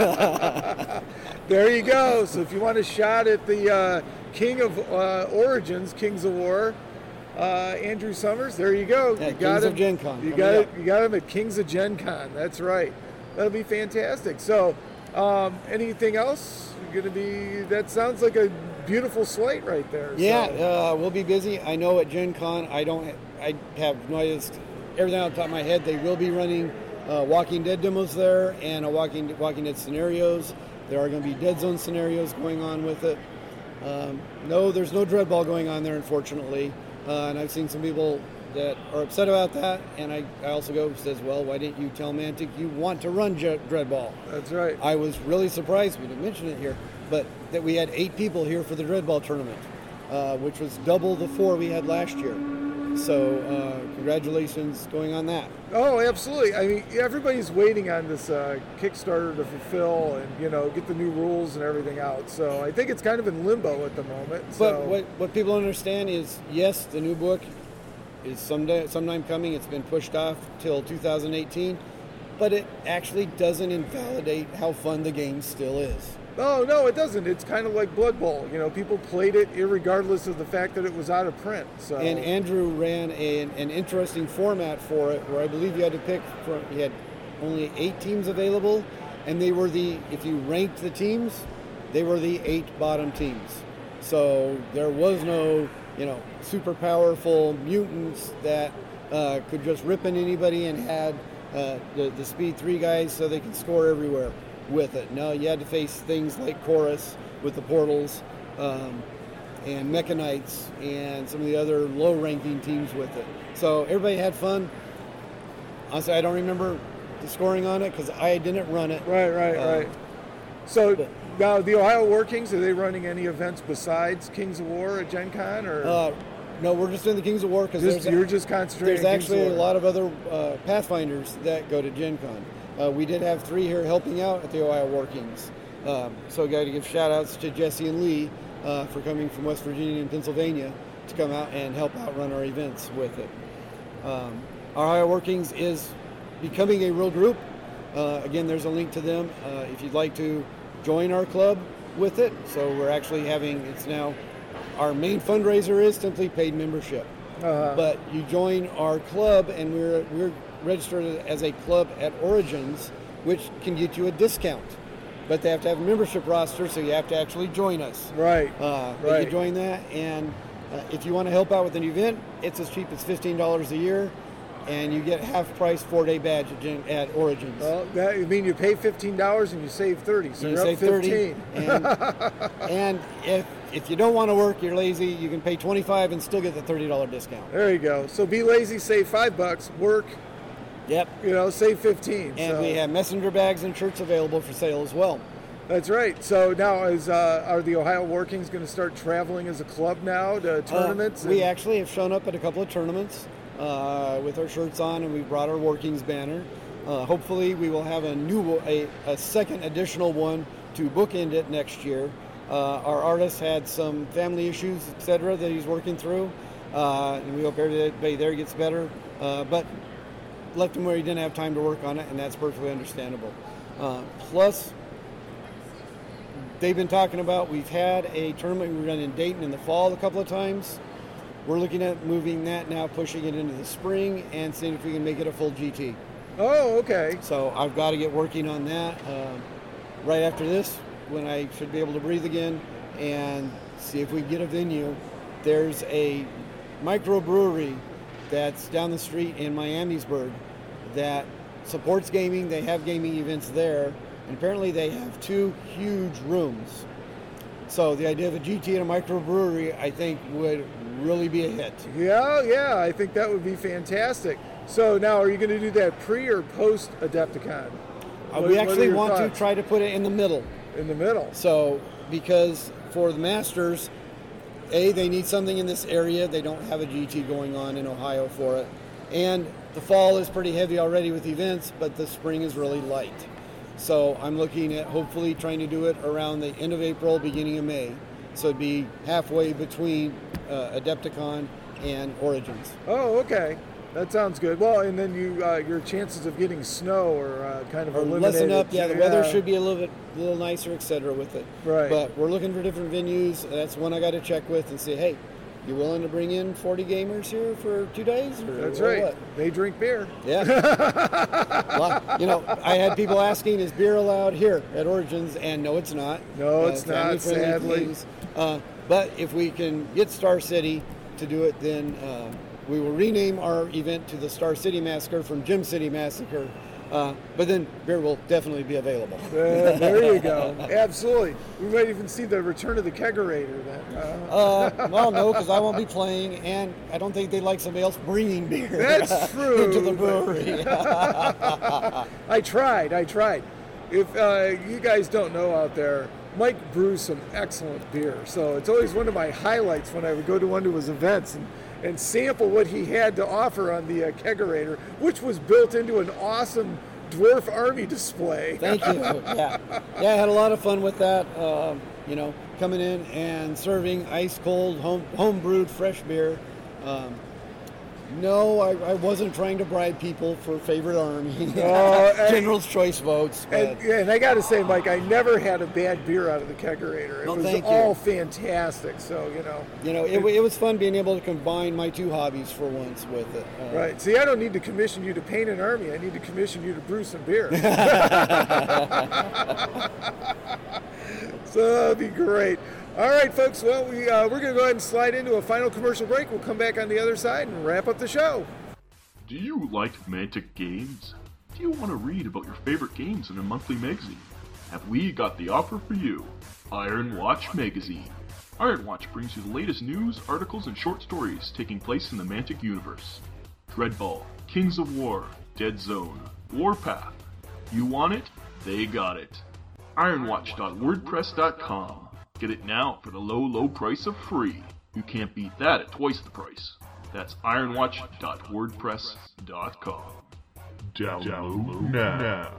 C: There you go. So if you want a shot at the uh, King of uh, Origins, Kings of War, uh, Andrew Summers, there you go.
B: Yeah,
C: you got
B: Kings
C: him.
B: of Gen Con
C: You
B: coming
C: got it.
B: up.
C: You got him at Kings of Gen Con. That's right. That'll be fantastic. So, um, anything else? You're gonna be. That sounds like a beautiful slate right there.
B: Yeah,
C: So,
B: uh, we'll be busy. I know at Gen Con, I don't, I have no idea, everything off the top of my head, they will be running uh, Walking Dead demos there and a Walking Walking Dead scenarios. There are going to be Dead Zone scenarios going on with it. Um, no, there's no Dreadball going on there, unfortunately. Uh, and I've seen some people that are upset about that. And I, I also go, says, well, why didn't you tell Mantic you want to run Je- Dreadball?
C: that's right.
B: I was really surprised, we didn't mention it here, but that we had eight people here for the Dreadball tournament, uh, which was double the four we had last year. So uh, congratulations going on that.
C: Oh, absolutely. I mean, everybody's waiting on this uh, Kickstarter to fulfill and, you know, get the new rules and everything out. So I think it's kind of in limbo at the moment.
B: But
C: so.
B: what, what people understand is, yes, the new book is someday, sometime coming. It's been pushed off till two thousand eighteen, but it actually doesn't invalidate how fun the game still is.
C: Oh, no, it doesn't. It's kind of like Blood Bowl. You know, people played it irregardless of the fact that it was out of print. So.
B: And Andrew ran a, an interesting format for it where I believe you had to pick from, you had only eight teams available, and they were the, if you ranked the teams, they were the eight bottom teams. So there was no, you know, super powerful mutants that uh, could just rip in anybody and had uh, the, the speed three guys so they could score everywhere with it. No, you had to face things like Chorus with the portals, um, and Mechanites and some of the other low-ranking teams with it. So everybody had fun. Honestly, I don't remember the scoring on it because I didn't run it.
C: Right, right,
B: uh,
C: right. So
B: but,
C: now the Ohio Workings, are they running any events besides Kings of War at Gen Con? Or?
B: Uh, no, we're just doing the Kings of War because
C: you're just concentrating.
B: There's
C: on
B: actually
C: Kings
B: a
C: of War.
B: lot of other uh, Pathfinders that go to Gen Con. Uh, we did have three here helping out at the Ohio Workings. Um, so I got to give shout outs to Jesse and Lee uh, for coming from West Virginia and Pennsylvania to come out and help out run our events with it. Um, our Ohio Workings is becoming a real group. Uh, again, there's a link to them uh, if you'd like to join our club with it. So we're actually having, it's now, our main fundraiser is simply paid membership.
C: Uh-huh.
B: But you join our club and we're we're registered as a club at Origins, which can get you a discount. But they have to have a membership roster, so you have to actually join us.
C: Right,
B: Uh, but
C: right.
B: you join that, and uh, if you want to help out with an event, it's as cheap as fifteen dollars a year, and you get half price four-day badge at, Gen- at Origins.
C: Well, that, I mean, you pay fifteen dollars and you save thirty dollars, so
B: you
C: you're
B: save
C: up
B: thirty,
C: fifteen
B: and, and if if you don't want to work, you're lazy, you can pay twenty-five and still get the thirty dollars discount.
C: There you go. So be lazy, save five bucks, work,
B: Yep.
C: you know, save fifteen.
B: And
C: so.
B: we have messenger bags and shirts available for sale as well.
C: That's right. So now is uh, are the Ohio Workings going to start traveling as a club now to tournaments?
B: Uh, we
C: and-
B: actually have shown up at a couple of tournaments uh, with our shirts on, and we brought our Workings banner. Uh, hopefully, we will have a new, a, a second additional one to bookend it next year. Uh, our artist had some family issues, et cetera, that he's working through, uh, and we hope everybody there gets better. Uh, but left him where he didn't have time to work on it, and that's perfectly understandable. Uh, plus, they've been talking about, we've had a tournament we run in Dayton in the fall a couple of times. We're looking at moving that now, pushing it into the spring, and seeing if we can make it a full G T.
C: Oh, okay.
B: So I've got to get working on that uh, right after this, when I should be able to breathe again, and see if we can get a venue. There's a microbrewery that's down the street in Miamisburg that supports gaming. They have gaming events there, and apparently they have two huge rooms. So the idea of a G T and a microbrewery, I think, would really be a hit.
C: Yeah, yeah, I think that would be fantastic. So now, are you going to do that pre or post Adepticon?
B: Uh,
C: What-
B: we
C: what are
B: actually
C: your
B: want
C: thoughts?
B: to try to put it in the middle.
C: In the middle.
B: So, because for the Masters, A, they need something in this area. They don't have a G T going on in Ohio for it. And the fall is pretty heavy already with events, but the spring is really light. So I'm looking at hopefully trying to do it around the end of April, beginning of May. So it'd be halfway between uh, Adepticon and Origins.
C: Oh, okay. That sounds good. Well, and then you, uh, your chances of getting snow are uh, kind of
B: Or
C: eliminated.
B: lessen up, yeah, the weather should be a little bit, a little nicer, et cetera, with it.
C: Right.
B: But we're looking for different venues. That's one I got to check with and say, hey, you willing to bring in forty gamers here for two days? Or,
C: That's
B: or
C: right.
B: What?
C: They drink beer.
B: Yeah. Well, you know, I had people asking, is beer allowed here at Origins? And no, it's not.
C: No, it's not,
B: family-friendly
C: sadly.
B: things. Uh, but if we can get Star City to do it, then uh, we will rename our event to the Star City Massacre from Gym City Massacre. Uh, but then beer will definitely be available.
C: Uh, there you go. Absolutely. We might even see the return of the kegerator then. Uh,
B: Uh, well, no, because I won't be playing, and I don't think they'd like somebody else bringing beer
C: That's true.
B: into the brewery.
C: I tried. I tried. If uh, you guys don't know out there, Mike brews some excellent beer. So it's always one of my highlights when I would go to one of his events and and sample what he had to offer on the uh, kegerator, which was built into an awesome Dwarf Army display.
B: Thank you. Yeah, yeah, I had a lot of fun with that. Um, you know, coming in and serving ice cold home home brewed fresh beer. Um, no, I, I wasn't trying to bribe people for favorite army,
C: Oh,
B: General's choice votes. But
C: And, yeah, and I got to say, Mike, I never had a bad beer out of the kegerator. It
B: No,
C: was
B: thank you.
C: all fantastic. So you know,
B: you know, it, it was fun being able to combine my two hobbies for once with it. Uh,
C: right. See, I don't need to commission you to paint an army. I need to commission you to brew some beer. So that'd be great. All right, folks. Well, we uh, we're gonna go ahead and slide into a final commercial break. We'll come back on the other side and wrap up the show.
G: Do you like Mantic games? Do you want to read about your favorite games in a monthly magazine? Have we got the offer for you? Iron Watch Magazine. Iron Watch brings you the latest news, articles, and short stories taking place in the Mantic universe. Dreadball, Kings of War, Dead Zone, Warpath. You want it? They got it. iron watch dot wordpress dot com. Get it now for the low, low price of free. You can't beat that at twice the price. That's iron watch dot wordpress dot com. Download now.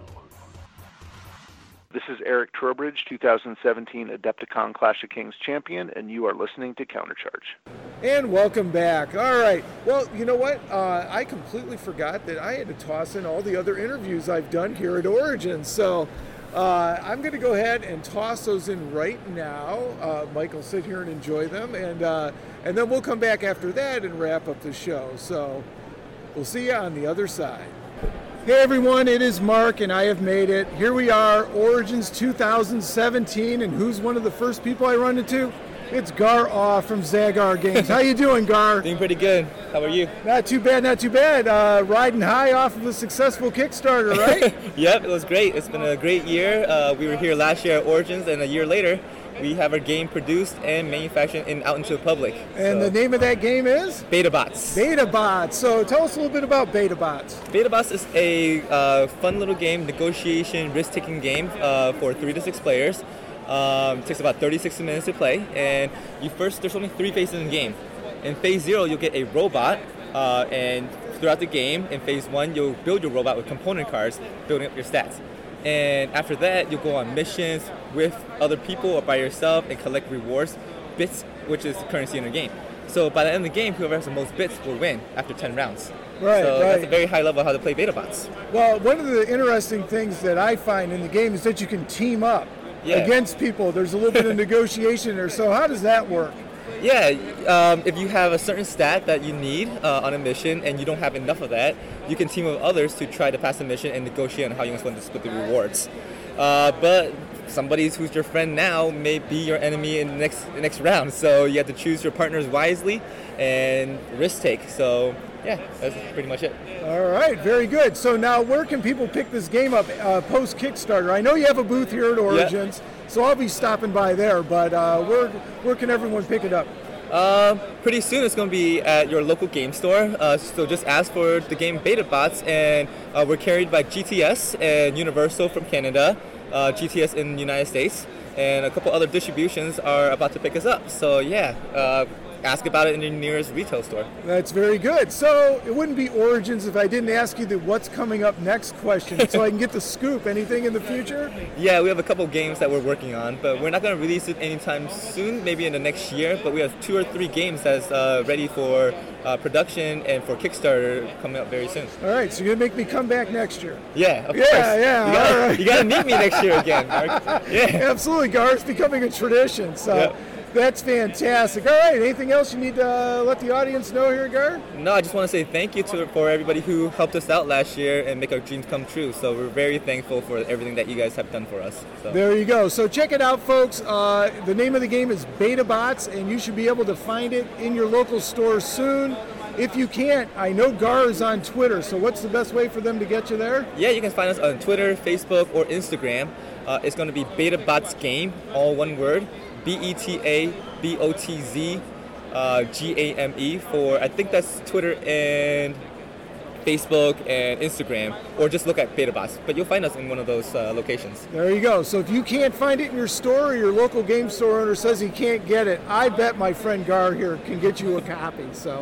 H: This is Eric Trowbridge, two thousand seventeen Adepticon Clash of Kings champion, and you are listening to Countercharge.
C: And welcome back. All right. Well, you know what? Uh, I completely forgot that I had to toss in all the other interviews I've done here at Origins. So uh, I'm going to go ahead and toss those in right now. Uh, Mike will sit here and enjoy them, and uh, and then we'll come back after that and wrap up the show. So we'll see you on the other side. Hey everyone, it is Mark, and I have made it. Here we are, Origins two thousand seventeen, and who's one of the first people I run into? It's Gar Awe from Zagar Games. How you doing, Gar?
I: Doing pretty good. How are you?
C: Not too bad, not too bad. Uh, riding high off of a successful Kickstarter, right?
I: Yep, it was great. It's been a great year. Uh, we were here last year at Origins, and a year later, we have our game produced and manufactured and out into the public.
C: And
I: so,
C: the name of that game is?
I: BetaBots.
C: BetaBots. So tell us a little bit about BetaBots.
I: BetaBots is a uh, fun little game, negotiation, risk-taking game uh, for three to six players. Um, it takes about thirty-six minutes to play, and you first, there's only three phases in the game. In phase zero, you'll get a robot, uh, and throughout the game, in phase one, you'll build your robot with component cards, building up your stats. And after that, you'll go on missions with other people or by yourself and collect rewards, bits, which is the currency in the game. So by the end of the game, whoever has the most bits will win after ten rounds.
C: Right,
I: so
C: right.
I: that's a very high level of how to play BetaBots.
C: Well, one of the interesting things that I find in the game is that you can team up
I: Yeah.
C: against people. There's a little bit of negotiation there. So how does that work?
I: Yeah, um, if you have a certain stat that you need uh, on a mission and you don't have enough of that, you can team with others to try to pass the mission and negotiate on how you're going to split the rewards. Uh, but somebody who's your friend now may be your enemy in the next the next round, so you have to choose your partners wisely and risk take. So yeah, that's pretty much it.
C: All right, very good. So now where can people pick this game up uh, post Kickstarter? I know you have a booth here at Origins, yeah. So I'll be stopping by there, but uh, where, where can everyone pick it up?
I: Uh, pretty soon it's going to be at your local game store, uh, so just ask for the game BetaBots, and uh, we're carried by G T S and Universal from Canada, uh, G T S in the United States, and a couple other distributions are about to pick us up. So yeah, uh, ask about it in your nearest retail store.
C: That's very good. So it wouldn't be Origins if I didn't ask you the what's coming up next question, so I can get the scoop. Anything in the future?
I: Yeah, we have a couple games that we're working on, but we're not going to release it anytime soon, maybe in the next year, but we have two or three games that's uh, ready for uh, production and for Kickstarter coming up very soon.
C: All right, so you're going to make me come back next year.
I: Yeah, of
C: yeah,
I: course.
C: Yeah,
I: you gotta,
C: all right.
I: You got to meet me next year again, Mark. Yeah.
C: Absolutely, Gar. It's becoming a tradition, so... Yep. That's fantastic. All right, anything else you need to uh, let the audience know here, Gar?
I: No, I just want to say thank you to for everybody who helped us out last year and make our dreams come true. So we're very thankful for everything that you guys have done for us. So.
C: There you go. So check it out, folks. Uh, the name of the game is BetaBots, and you should be able to find it in your local store soon. If you can't, I know Gar is on Twitter, so what's the best way for them to get you there?
I: Yeah, you can find us on Twitter, Facebook, or Instagram. Uh, it's going to be BetaBots Game, all one word. B E T A B O T Z uh, G A M E for, I think that's Twitter and Facebook and Instagram, or just look at BetaBots. But you'll find us in one of those uh, locations.
C: There you go. So if you can't find it in your store or your local game store owner says he can't get it, I bet my friend Gar here can get you a copy. So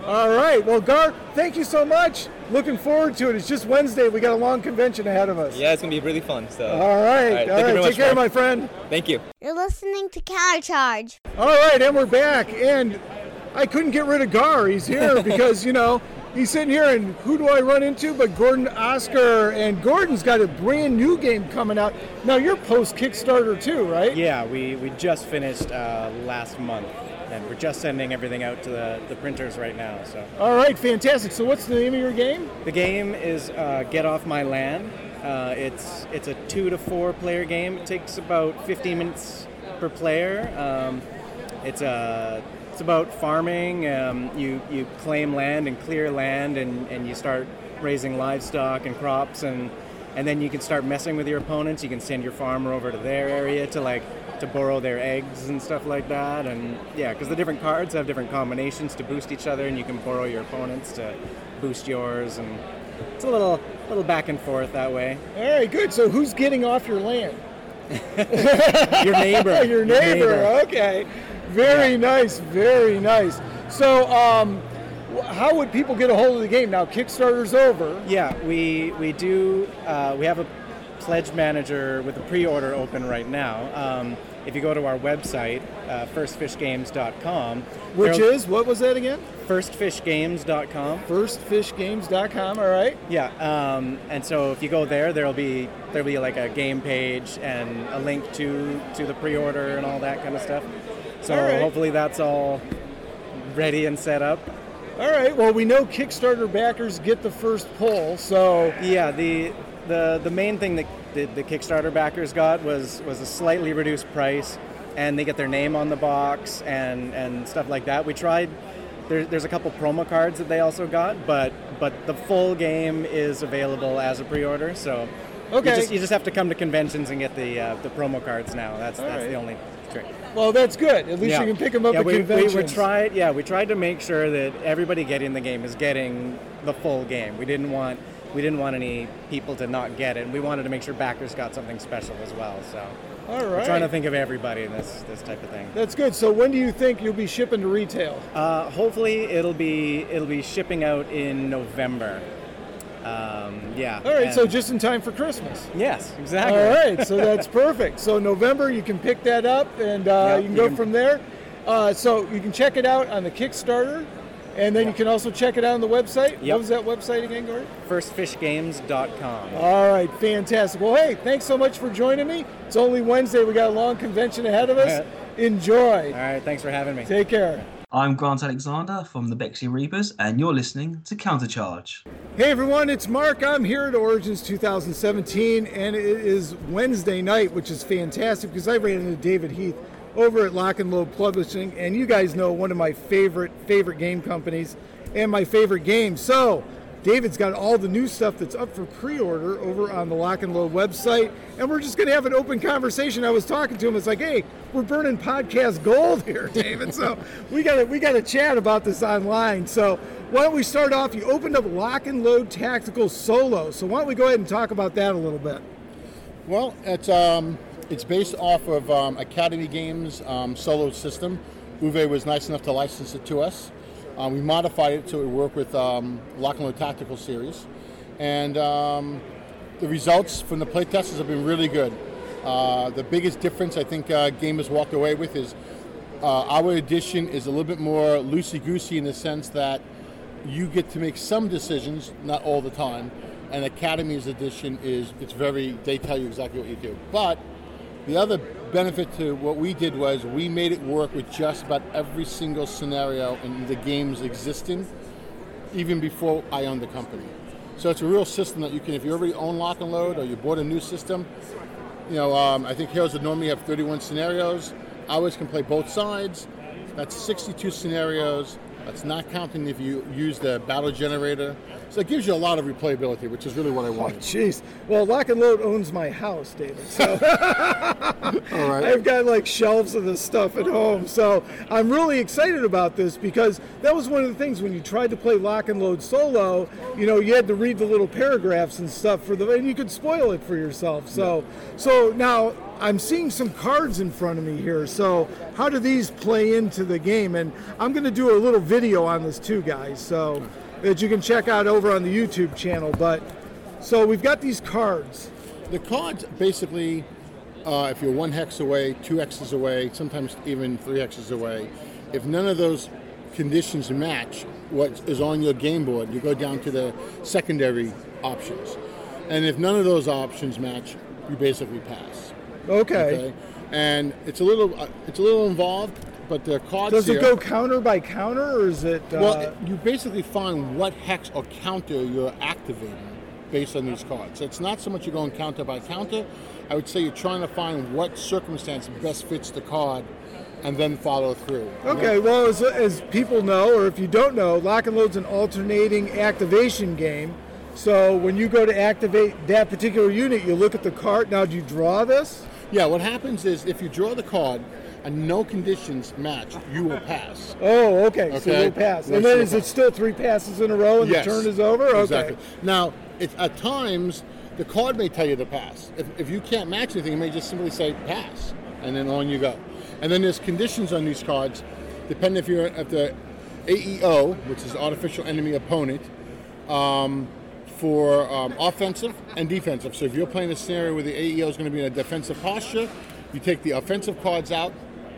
C: All right. Well, Gar, thank you so much. Looking forward to it. It's just Wednesday. We got a long convention ahead of us.
I: Yeah, it's going to be really fun. So.
C: All right.
I: All right.
C: All right.
I: Take
C: much, care,
I: Mark.
C: my friend.
I: Thank you.
J: You're listening to Countercharge.
C: All right. And we're back. And I couldn't get rid of Gar. He's here because, you know, he's sitting here, and who do I run into but Gordon Oscar? And Gordon's got a brand new game coming out. Now, you're post-Kickstarter too, right?
K: Yeah, we, we just finished uh, last month, and we're just sending everything out to the, the printers right now. So.
C: All right, fantastic. So what's the name of your game?
K: The game is uh, Get Off My Land. Uh, it's it's a two to four player game. It takes about fifteen minutes per player. Um, it's a It's about farming. Um, you, you claim land and clear land, and, and you start raising livestock and crops, and and then you can start messing with your opponents. You can send your farmer over to their area to like to borrow their eggs and stuff like that. And yeah, because the different cards have different combinations to boost each other, and you can borrow your opponents to boost yours. And it's a little little back and forth that way.
C: All right, good. So who's getting off your land?
K: Your neighbor.
C: Your neighbor. Your neighbor. Okay. Very yeah. nice, very nice. So, um, how would people get a hold of the game now? Kickstarter's over.
K: Yeah, we we do. Uh, we have a pledge manager with a pre-order open right now. Um, if you go to our website, uh, first fish games dot com,
C: which is what was that again?
K: first fish games dot com.
C: first fish games dot com. All right.
K: Yeah, um, and so if you go there, there'll be there'll be like a game page and a link to to the pre-order and all that kind of stuff. So
C: right.
K: hopefully that's all ready and set up.
C: All right. Well, we know Kickstarter backers get the first pull. So
K: yeah, the the the main thing that the, the Kickstarter backers got was was a slightly reduced price, and they get their name on the box and and stuff like that. We tried. There, there's a couple promo cards that they also got, but but the full game is available as a pre-order. So
C: okay,
K: you just, you just have to come to conventions and get the uh, the promo cards now. That's all that's right. the only trick.
C: Well, that's good. At least yeah. you can pick them up
K: yeah,
C: at
K: we,
C: conventions.
K: We, we tried, yeah, we tried to make sure that everybody getting the game is getting the full game. We didn't want we didn't want any people to not get it, and we wanted to make sure backers got something special as well. So,
C: all right,
K: we're trying to think of everybody in this this type of thing.
C: That's good. So, when do you think you'll be shipping to retail?
K: Uh, hopefully, it'll be it'll be shipping out in November. Um, yeah.
C: All right, so just in time for Christmas.
K: Yes, exactly.
C: All right, so that's perfect. So November, you can pick that up, and uh, yep, you can go you can... from there. Uh, so you can check it out on the Kickstarter, and then yep. you can also check it out on the website. Yep. What was that website again, Gordon?
K: first fish games dot com.
C: All right, fantastic. Well, hey, thanks so much for joining me. It's only Wednesday. We got a long convention ahead of us. Enjoy.
K: All right, thanks for having me.
C: Take care.
L: I'm Grant Alexander from the Bexley Reapers, and you're listening to Countercharge.
C: Hey everyone, it's Mark. I'm here at Origins two thousand seventeen, and it is Wednesday night, which is fantastic because I ran into David Heath over at Lock and Load Publishing, and you guys know one of my favorite, favorite game companies and my favorite game. So, David's got all the new stuff that's up for pre-order over on the Lock and Load website, and we're just going to have an open conversation. I was talking to him. It's like, hey, we're burning podcast gold here, David. So we got to we got to chat about this online. So why don't we start off? You opened up Lock and Load Tactical Solo. So why don't we go ahead and talk about that a little bit?
M: Well, it's um, it's based off of um, Academy Games um, Solo system. Uwe was nice enough to license it to us. Uh, we modified it so it would work with um, Lock and Load Tactical Series. And um, the results from the play testers have been really good. Uh, the biggest difference I think uh, gamers walked away with is uh, our edition is a little bit more loosey-goosey in the sense that you get to make some decisions, not all the time. And Academy's edition is, it's very, they tell you exactly what you do. But the other benefit to what we did was we made it work with just about every single scenario in the games existing, even before I owned the company. So it's a real system that you can, if you already own Lock and Load or you bought a new system, you know, um, I think Heroes would normally have thirty-one scenarios. Ours can play both sides. That's sixty-two scenarios. That's not counting if you use the battle generator. So it gives you a lot of replayability, which is really what I wanted.
C: Oh, jeez. Well, Lock and Load owns my house, David. So
M: all right.
C: I've got like shelves of this stuff at home. So I'm really excited about this because that was one of the things when you tried to play Lock and Load solo, you know, you had to read the little paragraphs and stuff for the, and you could spoil it for yourself. So, yeah. so now I'm seeing some cards in front of me here. So how do these play into the game? And I'm going to do a little video on this too, guys, so that you can check out over on the YouTube channel. But so we've got these cards.
M: The cards basically, uh, if you're one hex away, two hexes away, sometimes even three hexes away, if none of those conditions match what is on your game board, you go down to the secondary options. And if none of those options match, you basically pass.
C: Okay.
M: okay? And it's a little uh, it's a little involved, but the cards
C: Does it
M: here,
C: go counter by counter, or is it? Uh,
M: well, you basically find what hex or counter you're activating based on these cards. So it's not so much you're going counter by counter. I would say you're trying to find what circumstance best fits the card, and then follow through.
C: Okay, well, as, as people know, or if you don't know, Lock and Load's an alternating activation game. So when you go to activate that particular unit, you look at the card. Now, do you draw this?
M: Yeah, what happens is if you draw the card and no conditions match, you will pass.
C: Oh, okay,
M: okay?
C: so you'll pass.
M: Yes,
C: And then
M: you'll
C: is it
M: pass.
C: still three passes in a row and
M: Yes,
C: the turn is over? Okay.
M: Exactly. Now, it's, at times, the card may tell you to pass. If, if you can't match anything, it may just simply say pass, and then on you go. And then there's conditions on these cards, depending if you're at the A E O, which is Artificial Enemy Opponent, um, for um, offensive and defensive. So if you're playing a scenario where the A E O is going to be in a defensive posture, you take the offensive cards out,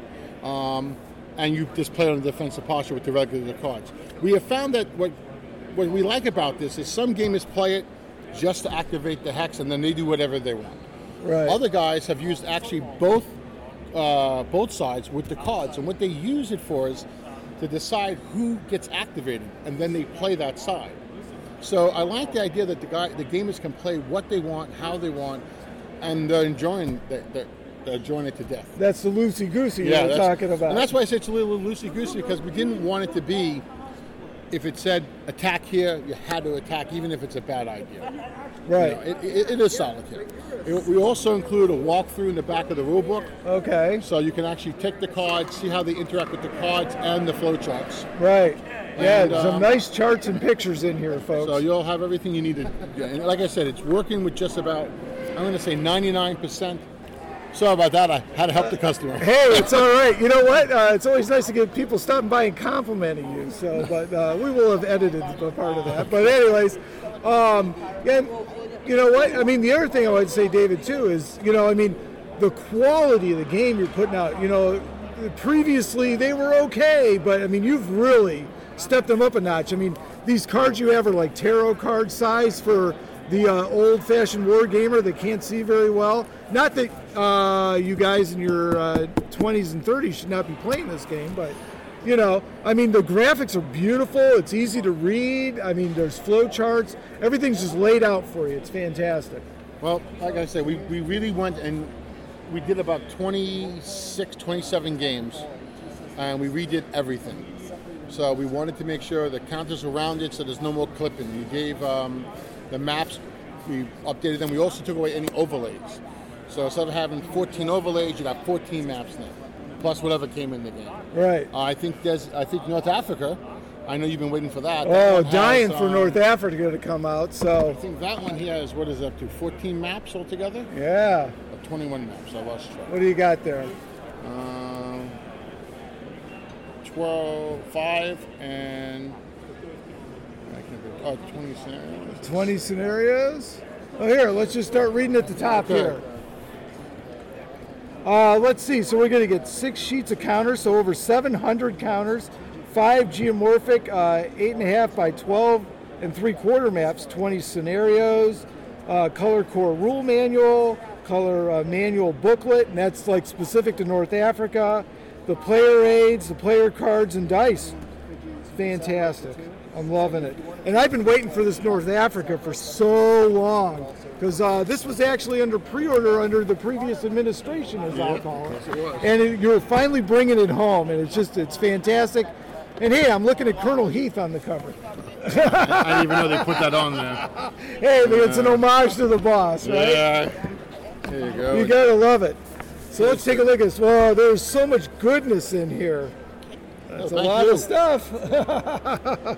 M: um, and you just play on the defensive posture with the regular cards. We have found that what what we like about this is some gamers play it just to activate the hex, and then they do whatever they want.
C: Right.
M: Other guys have used actually both uh, both sides with the cards, and what they use it for is to decide who gets activated, and then they play that side. So I like the idea that the guy, the gamers can play what they want, how they want, and they're enjoying the, the, they're enjoying it to death.
C: That's the loosey-goosey
M: Yeah,
C: you're
M: that's-
C: talking about.
M: And that's why I say it's a little loosey-goosey, because we didn't want it to be, if it said attack here, you had to attack, even if it's a bad idea.
C: Right.
M: You know, it, it, it is solitaire. It, we also include a walkthrough in the back of the rule book.
C: Okay.
M: So you can actually take the cards, see how they interact with the cards and the flowcharts.
C: Right. Yeah,
M: And,
C: some
M: um,
C: nice charts and pictures in here, folks.
M: So you'll have everything you need to. Yeah, and like I said, it's working with just about, I'm going to say ninety-nine percent. Sorry about that. I had to help the customer.
C: Hey, it's all right. You know what? Uh, it's always nice to get people stopping by and complimenting you. So, but uh, we will have edited a part of that. But anyways, um, and you know what? I mean, the other thing I would say, David, too, is you know, I mean, the quality of the game you're putting out. You know, previously they were okay, but I mean, you've really stepped them up a notch. I mean, these cards you have are like tarot card size for the uh, old-fashioned war gamer that can't see very well. Not that uh, you guys in your uh, twenties and thirties should not be playing this game, but you know, I mean, the graphics are beautiful. It's easy to read. I mean, there's flow charts. Everything's just laid out for you. It's fantastic.
M: Well, like I said, we, we really went and we did about twenty-six, twenty-seven games, and we redid everything. So we wanted to make sure the counters around it, so there's no more clipping. We gave um, the maps, we updated them. We also took away any overlays. So instead of having fourteen overlays, you have fourteen maps now, plus whatever came in the game.
C: Right.
M: Uh, I think there's, I think North Africa. I know you've been waiting for that.
C: Oh,
M: That one
C: dying
M: has,
C: for
M: um,
C: North Africa to come out. So
M: I think that one here is what is it, up to fourteen maps altogether.
C: yeah.
M: Or twenty-one maps. I lost track.
C: What do you got there?
M: Um, twelve, five, and I can't think, oh, twenty scenarios.
C: twenty scenarios. Oh, here, let's just start reading at the top
M: Okay.
C: here. Uh, let's see. So we're going to get six sheets of counters, so over seven hundred counters, five geomorphic, uh, eight and a half by twelve and three quarter maps, twenty scenarios, uh, color core rule manual, color uh, manual booklet, and that's like specific to North Africa. The player aids, the player cards, and dice. It's fantastic. I'm loving it. And I've been waiting for this North Africa for so long, because uh, this was actually under pre-order under the previous administration, as I'll call it. And it, you're finally bringing it home, and it's just, it's fantastic. And hey, I'm looking at Colonel Heath on the cover.
M: I didn't even know they put that on there.
C: Hey, it's an homage to the boss, right?
M: Yeah. There you go.
C: You gotta love it. So let's take a look at this. Whoa, there's so much goodness in here. That's
M: Oh,
C: a
M: thank
C: lot
M: you.
C: of stuff.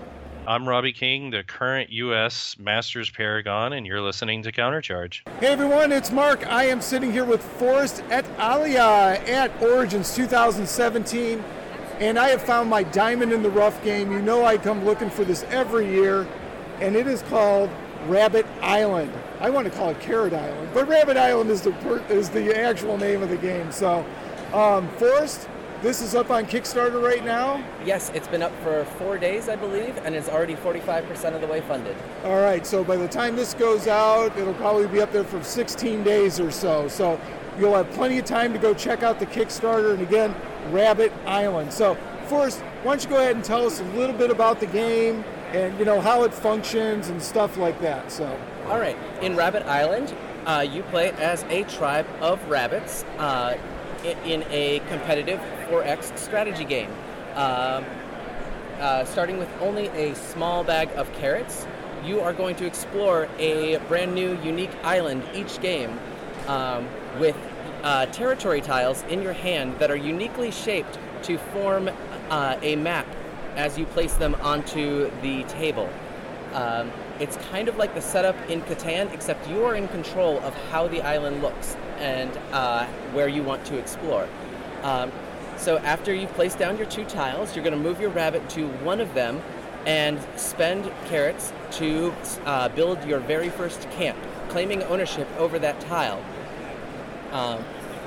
N: I'm Robbie King, the current U S Masters Paragon, and you're listening to Countercharge.
C: Hey everyone, it's Mark. I am sitting here with Forrest et Alia at Origins two thousand seventeen, and I have found my diamond in the rough game. You know I come looking for this every year, and it is called Rabbit Island. I want to call it Carrot Island, but Rabbit Island is the per- is the actual name of the game. So, um, Forrest, this is up on Kickstarter right now?
O: Yes, it's been up for four days, I believe, and is already forty-five percent of the way funded.
C: All right, so by the time this goes out, it'll probably be up there for sixteen days or so. So you'll have plenty of time to go check out the Kickstarter, and again, Rabbit Island. So first, why don't you go ahead and tell us a little bit about the game and, you know, how it functions and stuff like that. So.
O: All right, in Rabbit Island, uh, you play as a tribe of rabbits uh, in a competitive four X strategy game. Um, uh, starting with only a small bag of carrots, you are going to explore a brand new, unique island each game um, with uh, territory tiles in your hand that are uniquely shaped to form uh, a map as you place them onto the table. Um, it's kind of like the setup in Catan, except you are in control of how the island looks and uh, where you want to explore. Um, so after you've placed down your two tiles, you're going to move your rabbit to one of them and spend carrots to uh, build your very first camp, claiming ownership over that tile. Um,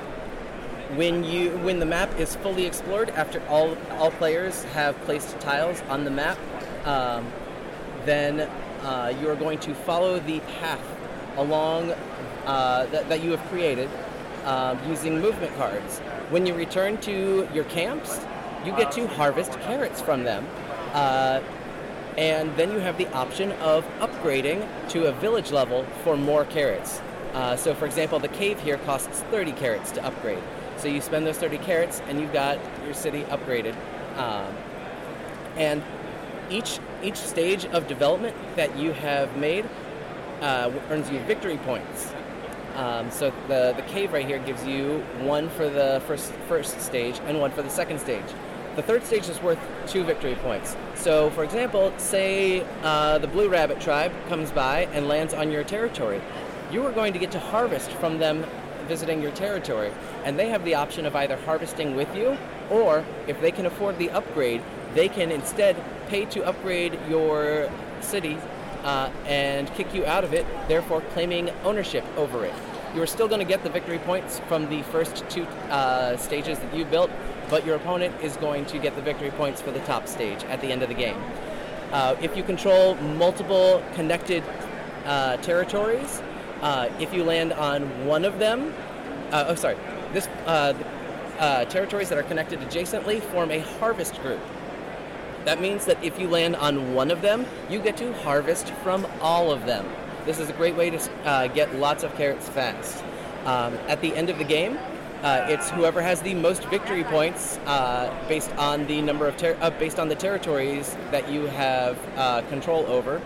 O: when you when the map is fully explored, after all all players have placed tiles on the map, um, then uh, you are going to follow the path along uh, that, that you have created uh, using movement cards. When you return to your camps, you get to harvest carrots from them. Uh, and then you have the option of upgrading to a village level for more carrots. Uh, so for example, the cave here costs thirty carrots to upgrade. So you spend those thirty carrots and you've got your city upgraded. Um, and each each stage of development that you have made uh, earns you victory points. Um, so the, the cave right here gives you one for the first first stage and one for the second stage. The third stage is worth two victory points. So for example, say uh, the Blue Rabbit tribe comes by and lands on your territory. You are going to get to harvest from them visiting your territory, and they have the option of either harvesting with you, or if they can afford the upgrade, they can instead pay to upgrade your city uh, and kick you out of it, therefore claiming ownership over it. You're still going to get the victory points from the first two uh, stages that you built, but your opponent is going to get the victory points for the top stage at the end of the game. Uh, if you control multiple connected uh, territories, uh, if you land on one of them, uh, oh sorry, this uh, uh, territories that are connected adjacently form a harvest group. That means that if you land on one of them, you get to harvest from all of them. This is a great way to uh, get lots of carrots fast. Um, at the end of the game, uh, it's whoever has the most victory points uh, based on the number of ter- uh, based on the territories that you have uh, control over.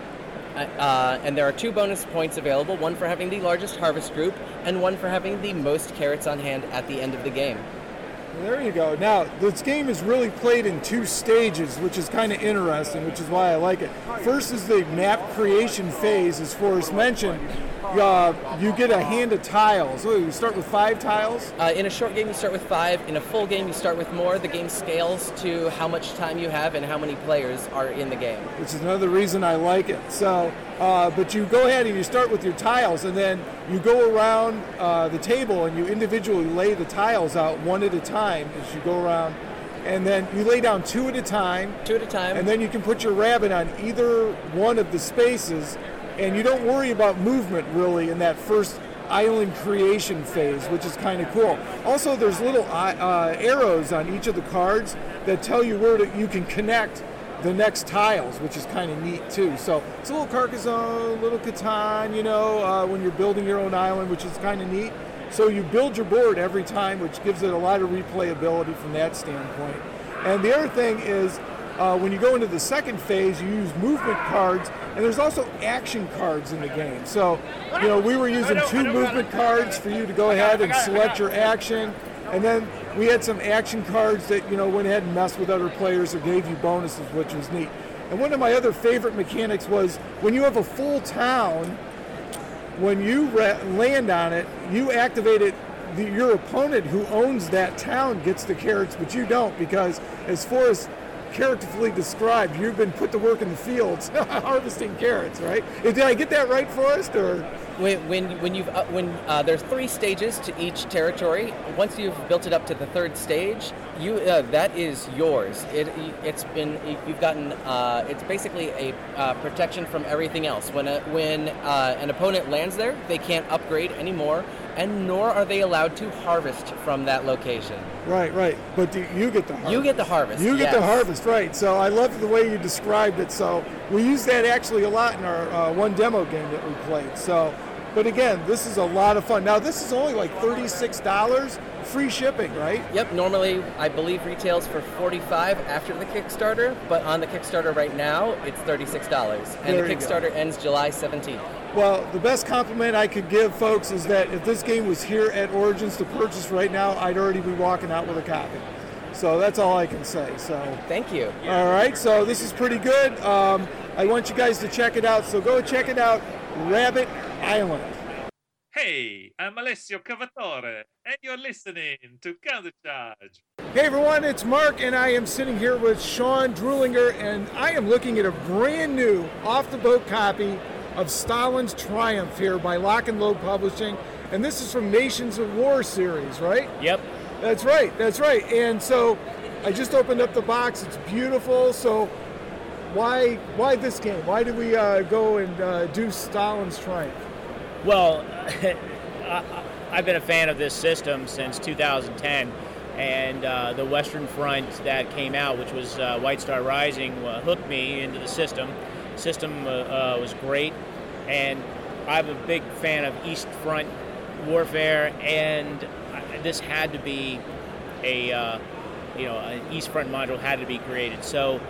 O: Uh, and there are two bonus points available: one for having the largest harvest group, and one for having the most carrots on hand at the end of the game.
C: There you go. Now, this game is really played in two stages, which is kind of interesting, which is why I like it. First is the map creation phase, as Forrest mentioned. Uh, you get a hand of tiles. So you start with five tiles?
O: Uh, in a short game, you start with five. In a full game, you start with more. The game scales to how much time you have and how many players are in the game.
C: Which is another reason I like it. So, uh, but you go ahead and you start with your tiles, and then you go around uh, the table and you individually lay the tiles out one at a time as you go around. And then you lay down two at a time.
O: Two at a time.
C: And then you can put your rabbit on either one of the spaces. And you don't worry about movement, really, in that first island creation phase, which is kind of cool. Also, there's little uh, arrows on each of the cards that tell you where to, you can connect the next tiles, which is kind of neat, too. So it's a little Carcassonne, little Catan, you know, uh, when you're building your own island, which is kind of neat. So you build your board every time, which gives it a lot of replayability from that standpoint. And the other thing is, Uh, when you go into the second phase, you use movement cards, and there's also action cards in the game. So, you know, we were using two movement cards for you to go ahead and select your action, and then we had some action cards that, you know, went ahead and messed with other players or gave you bonuses, which was neat. And one of my other favorite mechanics was when you have a full town, when you ra- land on it, you activate it. The, your opponent who owns that town gets the carrots, but you don't, because as Forrest characterfully described, you've been put to work in the fields harvesting carrots, right? Did I get that right, Forrest? Or
O: when when when you've uh, when uh, there's three stages to each territory. Once you've built it up to the third stage, you uh, that is yours. It it's been you've gotten uh, it's basically a uh, protection from everything else. When a, when uh, an opponent lands there, they can't upgrade anymore, and nor are they allowed to harvest from that location.
C: Right, right. But do you get the harvest.
O: You get the harvest.
C: You get
O: yes.
C: the harvest, right. So I love the way you described it. So we use that actually a lot in our uh, one demo game that we played. So, but again, this is a lot of fun. Now this is only like thirty-six dollars, free shipping, right?
O: Yep, normally I believe retails for forty-five dollars after the Kickstarter, but on the Kickstarter right now, it's thirty-six dollars. And
C: There
O: the
C: you go.
O: Kickstarter ends July seventeenth.
C: Well, the best compliment I could give folks is that if this game was here at Origins to purchase right now, I'd already be walking out with a copy. So that's all I can say. So
O: thank you.
C: All right, so this is pretty good. Um, I want you guys to check it out. So go check it out, Rabbit Island.
P: Hey, I'm Alessio Cavatore, and you're listening to Countercharge.
C: Hey everyone, it's Mark, and I am sitting here with Sean Drulinger, and I am looking at a brand new off-the-boat copy of Stalin's Triumph here by Lock and Load Publishing, and this is from Nations of War series, right?
Q: Yep.
C: That's right, that's right. And so I just opened up the box. It's beautiful. So why why this game? Why did we uh, go and uh, do Stalin's Triumph?
Q: Well, I, I've been a fan of this system since two thousand ten, and uh, the Western Front that came out, which was uh, White Star Rising, uh, hooked me into the system. The system uh, uh, was great, and I'm a big fan of East Front warfare, and this had to be a, uh, you know, an East Front module had to be created. So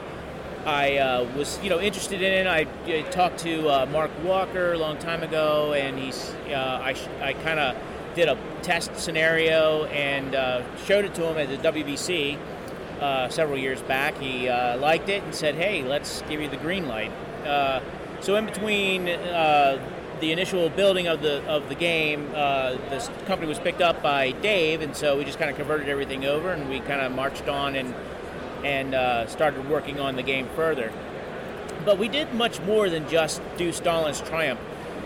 Q: I uh, was, you know, interested in it. I, I talked to uh, Mark Walker a long time ago, and he's, uh, I, I kind of did a test scenario and uh, showed it to him at the W B C uh, several years back. He uh, liked it and said, "Hey, let's give you the green light." Uh, so in between uh, the initial building of the of the game, uh, this company was picked up by Dave, and so we just kind of converted everything over, and we kind of marched on and and uh, started working on the game further. But we did much more than just do Stalin's Triumph.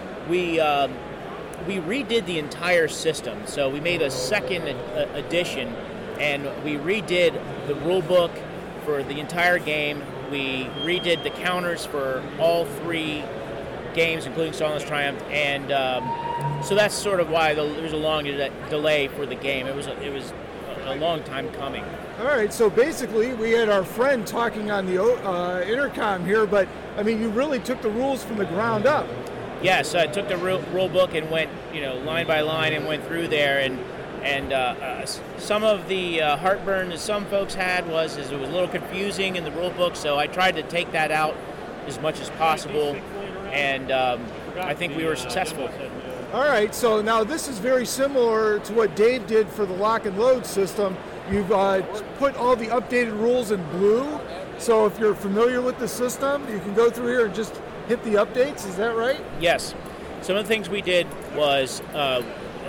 Q: We um, we redid the entire system. So we made a second ed- edition, and we redid the rule book for the entire game. We redid the counters for all three games, including Stalin's Triumph, and um, so that's sort of why the, there was a long de- delay for the game. It was a, it was a long time coming.
C: All right, so basically we had our friend talking on the uh, intercom here, but I mean, you really took the rules from the ground up.
Q: Yes, I took the rule, rule book and went, you know, line by line and went through there, and and uh, uh, some of the uh, heartburn that some folks had was is it was a little confusing in the rule book, so I tried to take that out as much as possible, and um, I think we were successful.
C: All right, so now this is very similar to what Dave did for the lock and load system. You've uh, put all the updated rules in blue, so if you're familiar with the system, you can go through here and just hit the updates. Is that right?
Q: Yes. Some of the things we did was uh,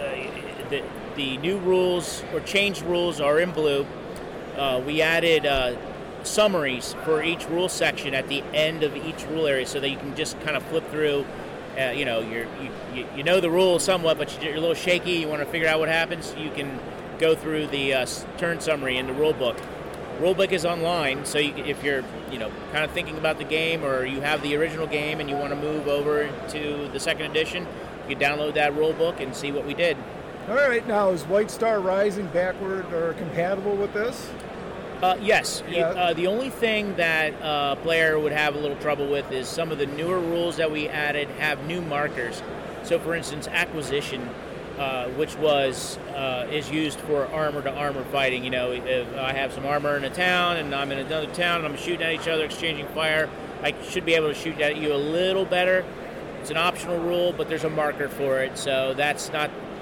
Q: the, the new rules or changed rules are in blue. Uh, we added uh, summaries for each rule section at the end of each rule area, so that you can just kind of flip through. Uh, you know, you're, you you know the rules somewhat, but you're a little shaky. You want to figure out what happens. You can go through the uh, turn summary in the rule book. Rule book is online, so you, if you're you know kind of thinking about the game, or you have the original game and you want to move over to the second edition, you can download that rule book and see what we did.
C: All right, now is White Star Rising backward or compatible with this?
Q: Uh, yes.
C: Yeah.
Q: You, uh, the only thing that a uh, player would have a little trouble with is some of the newer rules that we added have new markers. So, for instance, acquisition, uh, which was uh, is used for armor-to-armor fighting. You know, if I have some armor in a town and I'm in another town and I'm shooting at each other, exchanging fire, I should be able to shoot at you a little better. It's an optional rule, but there's a marker for it, so that's not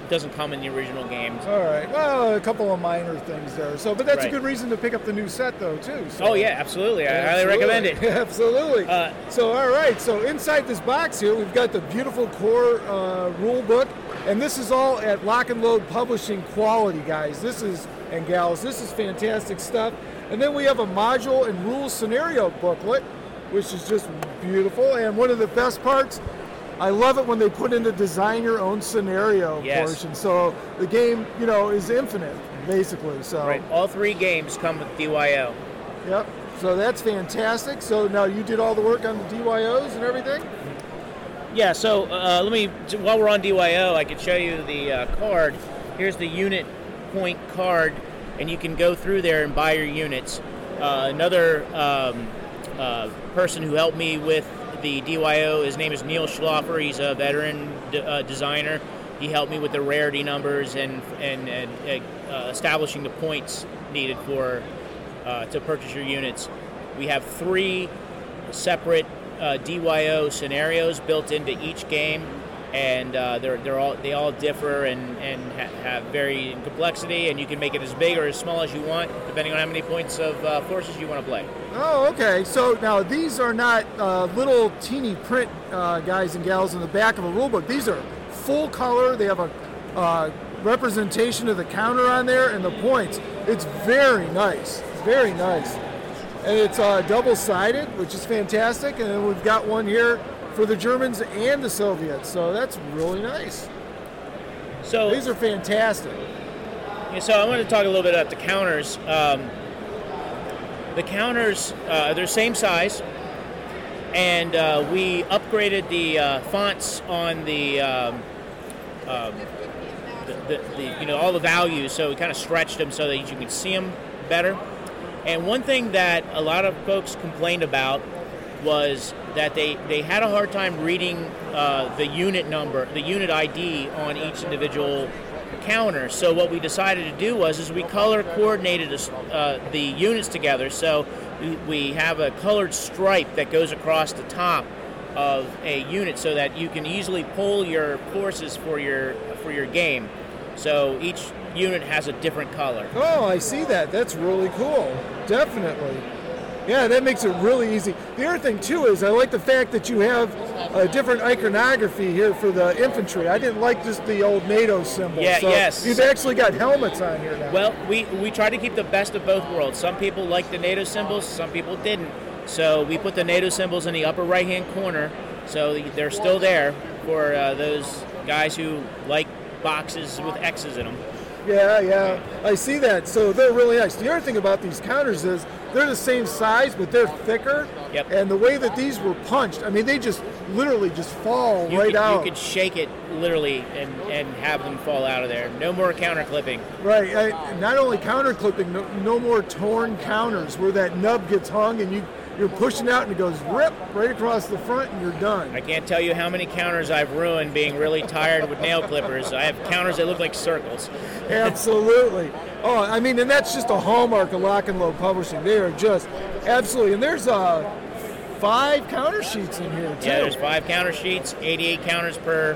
Q: doesn't come in the original games.
C: All right. Well, a couple of minor things there. So, but that's
Q: Right.
C: a good reason to pick up the new set, though, too. So.
Q: Oh yeah, absolutely. I highly
C: Absolutely.
Q: recommend it.
C: Absolutely.
Q: Uh,
C: so, all right. So, inside this box here, we've got the beautiful core uh, rule book, and this is all at Lock and Load Publishing quality, guys. This is and gals. This is fantastic stuff. And then we have a module and rules scenario booklet, which is just beautiful. And one of the best parts, I love it when they put in the design your own scenario
Q: Yes.
C: portion. So the game, you know, is infinite, basically. So.
Q: Right. All three games come with D Y O.
C: Yep. So that's fantastic. So now you did all the work on the D Y Os and everything?
Q: Yeah, so uh, let me, while we're on D Y O, I can show you the uh, card. Here's the unit point card, and you can go through there and buy your units. Uh, another um, uh, person who helped me with the D Y O, his name is Neil Schloffer. He's a veteran d- uh, designer. He helped me with the rarity numbers and and, and uh, establishing the points needed for uh, to purchase your units. We have three separate uh, D Y O scenarios built into each game, and uh, they're they're all they all differ and and ha- have varying complexity. And you can make it as big or as small as you want, depending on how many points of uh, forces you want to play.
C: Oh, okay. So now these are not uh, little teeny print uh, guys and gals in the back of a rulebook. These are full color. They have a uh, representation of the counter on there and the points. It's very nice. It's very nice. And it's uh, double-sided, which is fantastic. And then we've got one here for the Germans and the Soviets. So that's really nice.
Q: So
C: these are fantastic.
Q: Yeah, so I want to talk a little bit about the counters. Um, the counters, uh, they're same size, and uh, we upgraded the uh, fonts on the, um, um, the, the, the, you know, all the values. So we kind of stretched them so that you can see them better. And one thing that a lot of folks complained about was that they, they had a hard time reading uh, the unit number, the unit I D on each individual counter. So what we decided to do was is we color coordinated uh, the units together. So we, we have a colored stripe that goes across the top of a unit so that you can easily pull your forces for your for your game. So each unit has a different color.
C: Oh, I see that. That's really cool. Definitely. Yeah, that makes it really easy. The other thing, too, is I like the fact that you have a different iconography here for the infantry. I didn't like just the old NATO symbol.
Q: Yeah,
C: so
Q: yes.
C: You've actually got helmets on here now.
Q: Well, we, we try to keep the best of both worlds. Some people liked the NATO symbols, some people didn't. So we put the NATO symbols in the upper right-hand corner, so they're still there for uh, those guys who like boxes with X's in them.
C: Yeah, yeah, I see that. So they're really nice. The other thing about these counters is they're the same size, but they're thicker.
Q: Yep.
C: And the way that these were punched, I mean, they just literally just fall
Q: You
C: right
Q: could,
C: out.
Q: You could shake it literally and, and have them fall out of there. No more counter clipping.
C: Right. I, not only counter clipping, no, no more torn counters where that nub gets hung and you, you're pushing out and it goes rip right across the front and you're done.
Q: I can't tell you how many counters I've ruined being really tired with nail clippers. I have counters that look like circles.
C: Absolutely. Oh, I mean, and that's just a hallmark of Lock and Load Publishing. They are just absolutely, and there's uh, five counter sheets in here too.
Q: Yeah, there's five counter sheets, eighty-eight counters per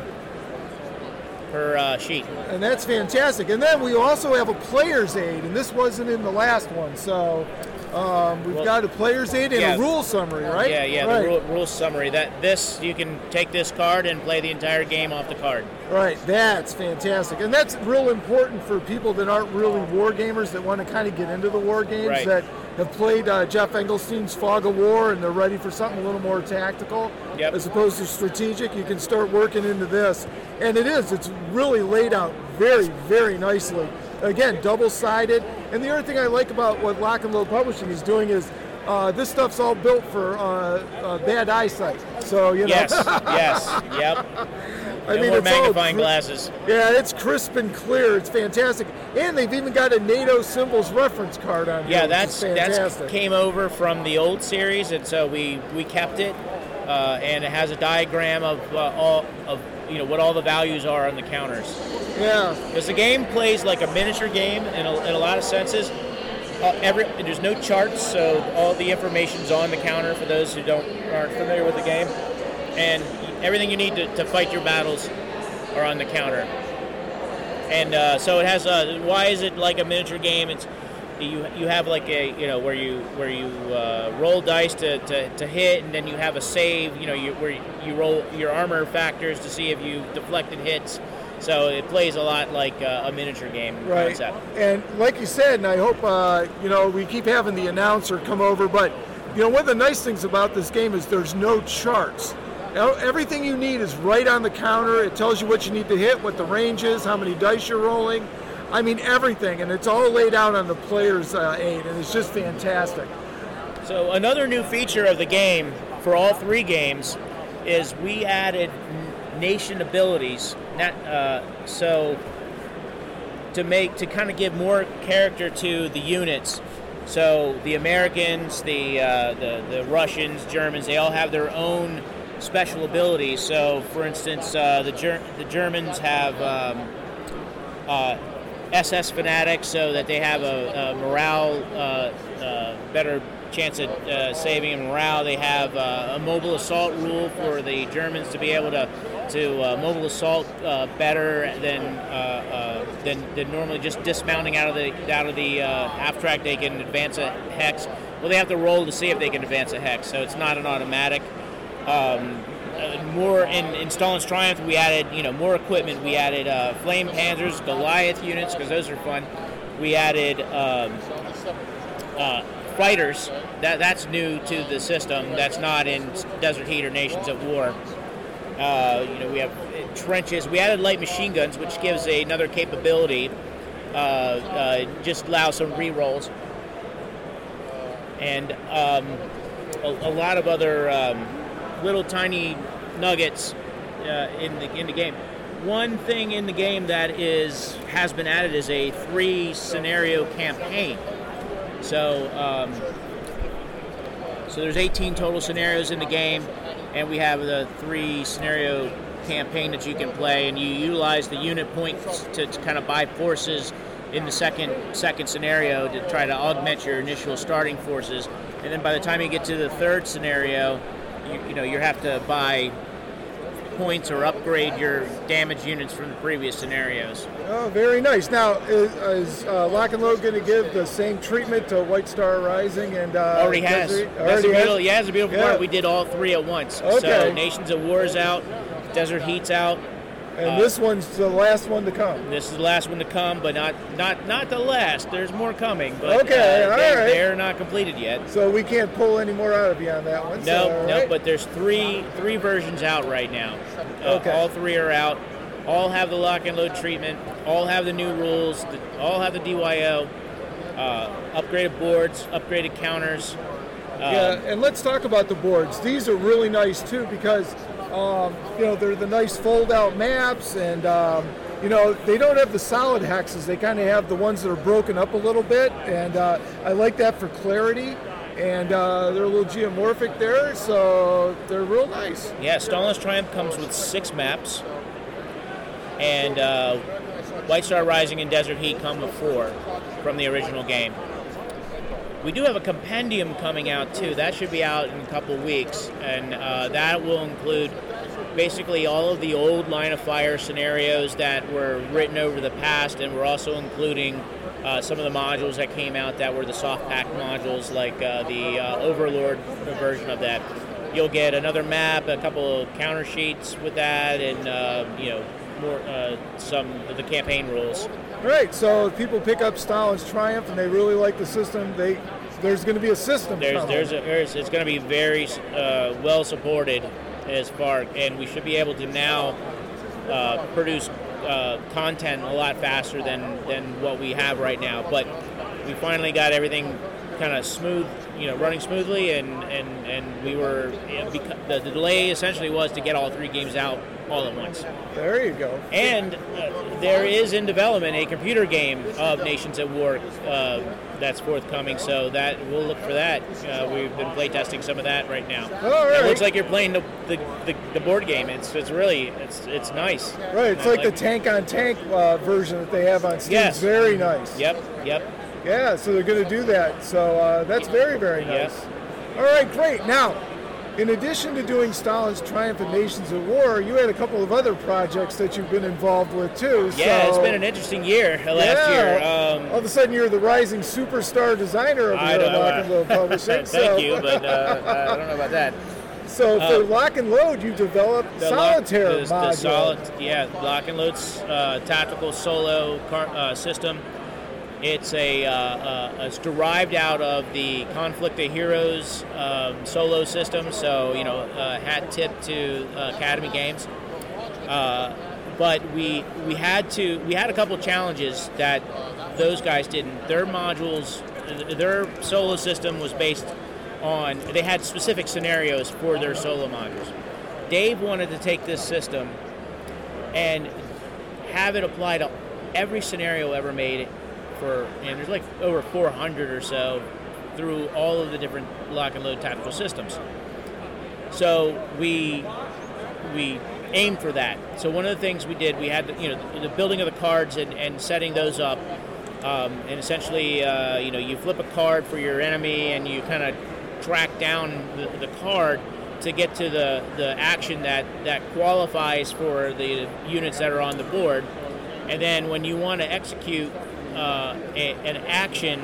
Q: per uh, sheet.
C: And that's fantastic. And then we also have a player's aid, and this wasn't in the last one, so um, we've
Q: Well,
C: got a player's aid and
Q: yeah.
C: a rule summary, right?
Q: Yeah, yeah,
C: right.
Q: the rule, rule summary. That this you can take this card and play the entire game off the card.
C: Right, that's fantastic. And that's real important for people that aren't really war gamers that want to kind of get into the war games,
Q: Right.
C: that have played uh, Jeff Engelstein's Fog of War and they're ready for something a little more tactical
Q: Yep.
C: as opposed to strategic. You can start working into this. And it is, it's really laid out very, very nicely. Again, double-sided. And the other thing I like about what Lock and Load Publishing is doing is uh, this stuff's all built for uh, uh, bad eyesight. So, you know.
Q: Yes, yes, yep.
C: I
Q: No
C: mean,
Q: more
C: it's all
Q: magnifying
C: cri-
Q: glasses.
C: Yeah, it's crisp and clear. It's fantastic. And they've even got a NATO symbols reference card on here.
Q: Yeah,
C: which
Q: that's
C: is
Q: that's
C: fantastic.
Q: came over from the old series, and so we we kept it, uh, and it has a diagram of uh, all of you know what all the values are on the counters.
C: Yeah.
Q: Because the game plays like a miniature game in a, in a lot of senses. Uh, every there's no charts, so all the information's on the counter for those who don't aren't familiar with the game, and everything you need to, to fight your battles are on the counter. And uh, so it has. Uh, why is it like a miniature game? It's you you have like a you know where you where you uh, roll dice to, to, to hit, and then you have a save. You know you where you roll your armor factors to see if you deflected hits. So it plays a lot like uh, a miniature game
C: right.
Q: concept.
C: And like you said, and I hope uh, you know we keep having the announcer come over, but you know one of the nice things about this game is there's no charts. Everything you need is right on the counter. It tells you what you need to hit, what the range is, how many dice you're rolling. I mean, everything. And it's all laid out on the player's uh, aid, and it's just fantastic.
Q: So another new feature of the game for all three games is we added nation abilities. Not, uh, so to make to kind of give more character to the units. So the Americans, the uh, the the Russians, Germans, they all have their own special abilities. So, for instance, uh, the Ger- the Germans have um, uh, S S fanatics, so that they have a, a morale, uh, uh, better chance at uh, saving and morale. They have uh, a mobile assault rule for the Germans to be able to to uh, mobile assault uh, better than uh, uh, than than normally just dismounting out of the out of the uh, half track. They can advance a hex. Well, they have to roll to see if they can advance a hex, so it's not an automatic. Um, uh, more in, in Stalin's Triumph, we added, you know, more equipment. We added uh, Flame Panzers, Goliath units, because those are fun. We added um, uh, fighters. That that's new to the system. That's not in Desert Heat or Nations at War. Uh, you know, we have trenches. We added light machine guns, which gives a, another capability. Uh, uh, just allows some re-rolls. And um, a, a lot of other um, little tiny nuggets uh, in the in the game. One thing in the game that is has been added is a three scenario campaign. So um, so there's eighteen total scenarios in the game, and we have the three scenario campaign that you can play, and you utilize the unit points to, to kind of buy forces in the second second scenario to try to augment your initial starting forces, and then by the time you get to the third scenario, you, you know you have to buy points or upgrade your damage units from the previous scenarios.
C: Oh, very nice. Now, is, is uh, Lock and Load going to give the same treatment to White Star Rising and uh,
Q: already has?
C: Desert?
Q: That's
C: Already
Q: a beautiful,
C: has?
Q: yeah, it's a beautiful
C: Yeah.
Q: part. We did all three at once.
C: Okay.
Q: So Nations at War is out, Desert Heat's out.
C: And
Q: uh,
C: this one's the last one to come.
Q: This is the last one to come, but not not not the last. There's more coming. But,
C: Okay,
Q: uh,
C: all
Q: they,
C: right.
Q: They're not completed yet.
C: So we can't pull any more out of you on that one.
Q: No,
C: so, all
Q: no,
C: right.
Q: but there's three three versions out right now. Uh,
C: Okay.
Q: All three are out. All have the lock and load treatment. All have the new rules. The, all have the D Y O. Uh, upgraded boards, upgraded counters. Um,
C: Yeah, and let's talk about the boards. These are really nice too because, um, you know, they're the nice fold-out maps, and um, you know they don't have the solid hexes. They kind of have the ones that are broken up a little bit, and uh, I like that for clarity. And uh, they're a little geomorphic there, so they're real nice.
Q: Yeah, Stalin's Triumph comes with six maps, and uh, White Star Rising and Desert Heat come with four from the original game. We do have a compendium coming out too. That should be out in a couple weeks, and uh, that will include basically all of the old Line of Fire scenarios that were written over the past, and we're also including uh, some of the modules that came out that were the soft pack modules, like uh, the uh, Overlord version of that. You'll get another map, a couple of counter sheets with that, and uh, you know more uh, some of the campaign rules.
C: All right, so if people pick up Stalin's Triumph and they really like the system, they there's going to be a system.
Q: There's,
C: coming.
Q: there's, a, there's, it's going to be very uh, well supported as far, and we should be able to now uh, produce uh, content a lot faster than, than what we have right now. But we finally got everything kind of smooth, you know, running smoothly, and and, and we were you know, beca- the, the delay essentially was to get all three games out all at once.
C: There you go.
Q: And uh, there is in development a computer game of Nations at War uh, that's forthcoming, so that we'll look for that. Uh, we've been playtesting some of that right now.
C: All right.
Q: It looks like you're playing the, the, the, the board game. It's it's really it's it's nice.
C: Right, it's
Q: I
C: like, the tank on tank uh, version that they have on Steam.
Q: Yes.
C: It's very nice.
Q: Yep, yep.
C: Yeah, so they're going to do that. So uh, that's very, very nice.
Q: Yep.
C: All right, great. Now, in addition to doing Stalin's Triumph and Nations at War, you had a couple of other projects that you've been involved with too.
Q: Yeah,
C: so,
Q: it's been an interesting year uh, last
C: yeah,
Q: year. Um,
C: all of a sudden, you're the rising superstar designer of
Q: I
C: the
Q: know,
C: Lock
Q: uh,
C: and Load Publishing.
Q: Thank
C: so.
Q: you, but uh, I don't know about that.
C: So
Q: Uh,
C: for Lock and Load, you developed
Q: The lock-
C: Solitaire
Q: the,
C: module.
Q: the solid, yeah, Lock and Load's uh, tactical solo car, uh, system. It's a uh, uh, it's derived out of the Conflict of Heroes um, solo system. So you know, uh, hat tip to uh, Academy Games. Uh, but we we had to we had a couple challenges that those guys didn't. Their modules, their solo system was based on, they had specific scenarios for their solo modules. Dave wanted to take this system and have it apply to every scenario ever made for, and there's like over four hundred or so through all of the different Lock and Load tactical systems. So we we aimed for that. So one of the things we did, we had, you know, the building of the cards and, and setting those up. Um, and essentially, uh, you know, you flip a card for your enemy and you kind of track down the, the card to get to the, the action that, that qualifies for the units that are on the board. And then when you want to execute uh, a, an action,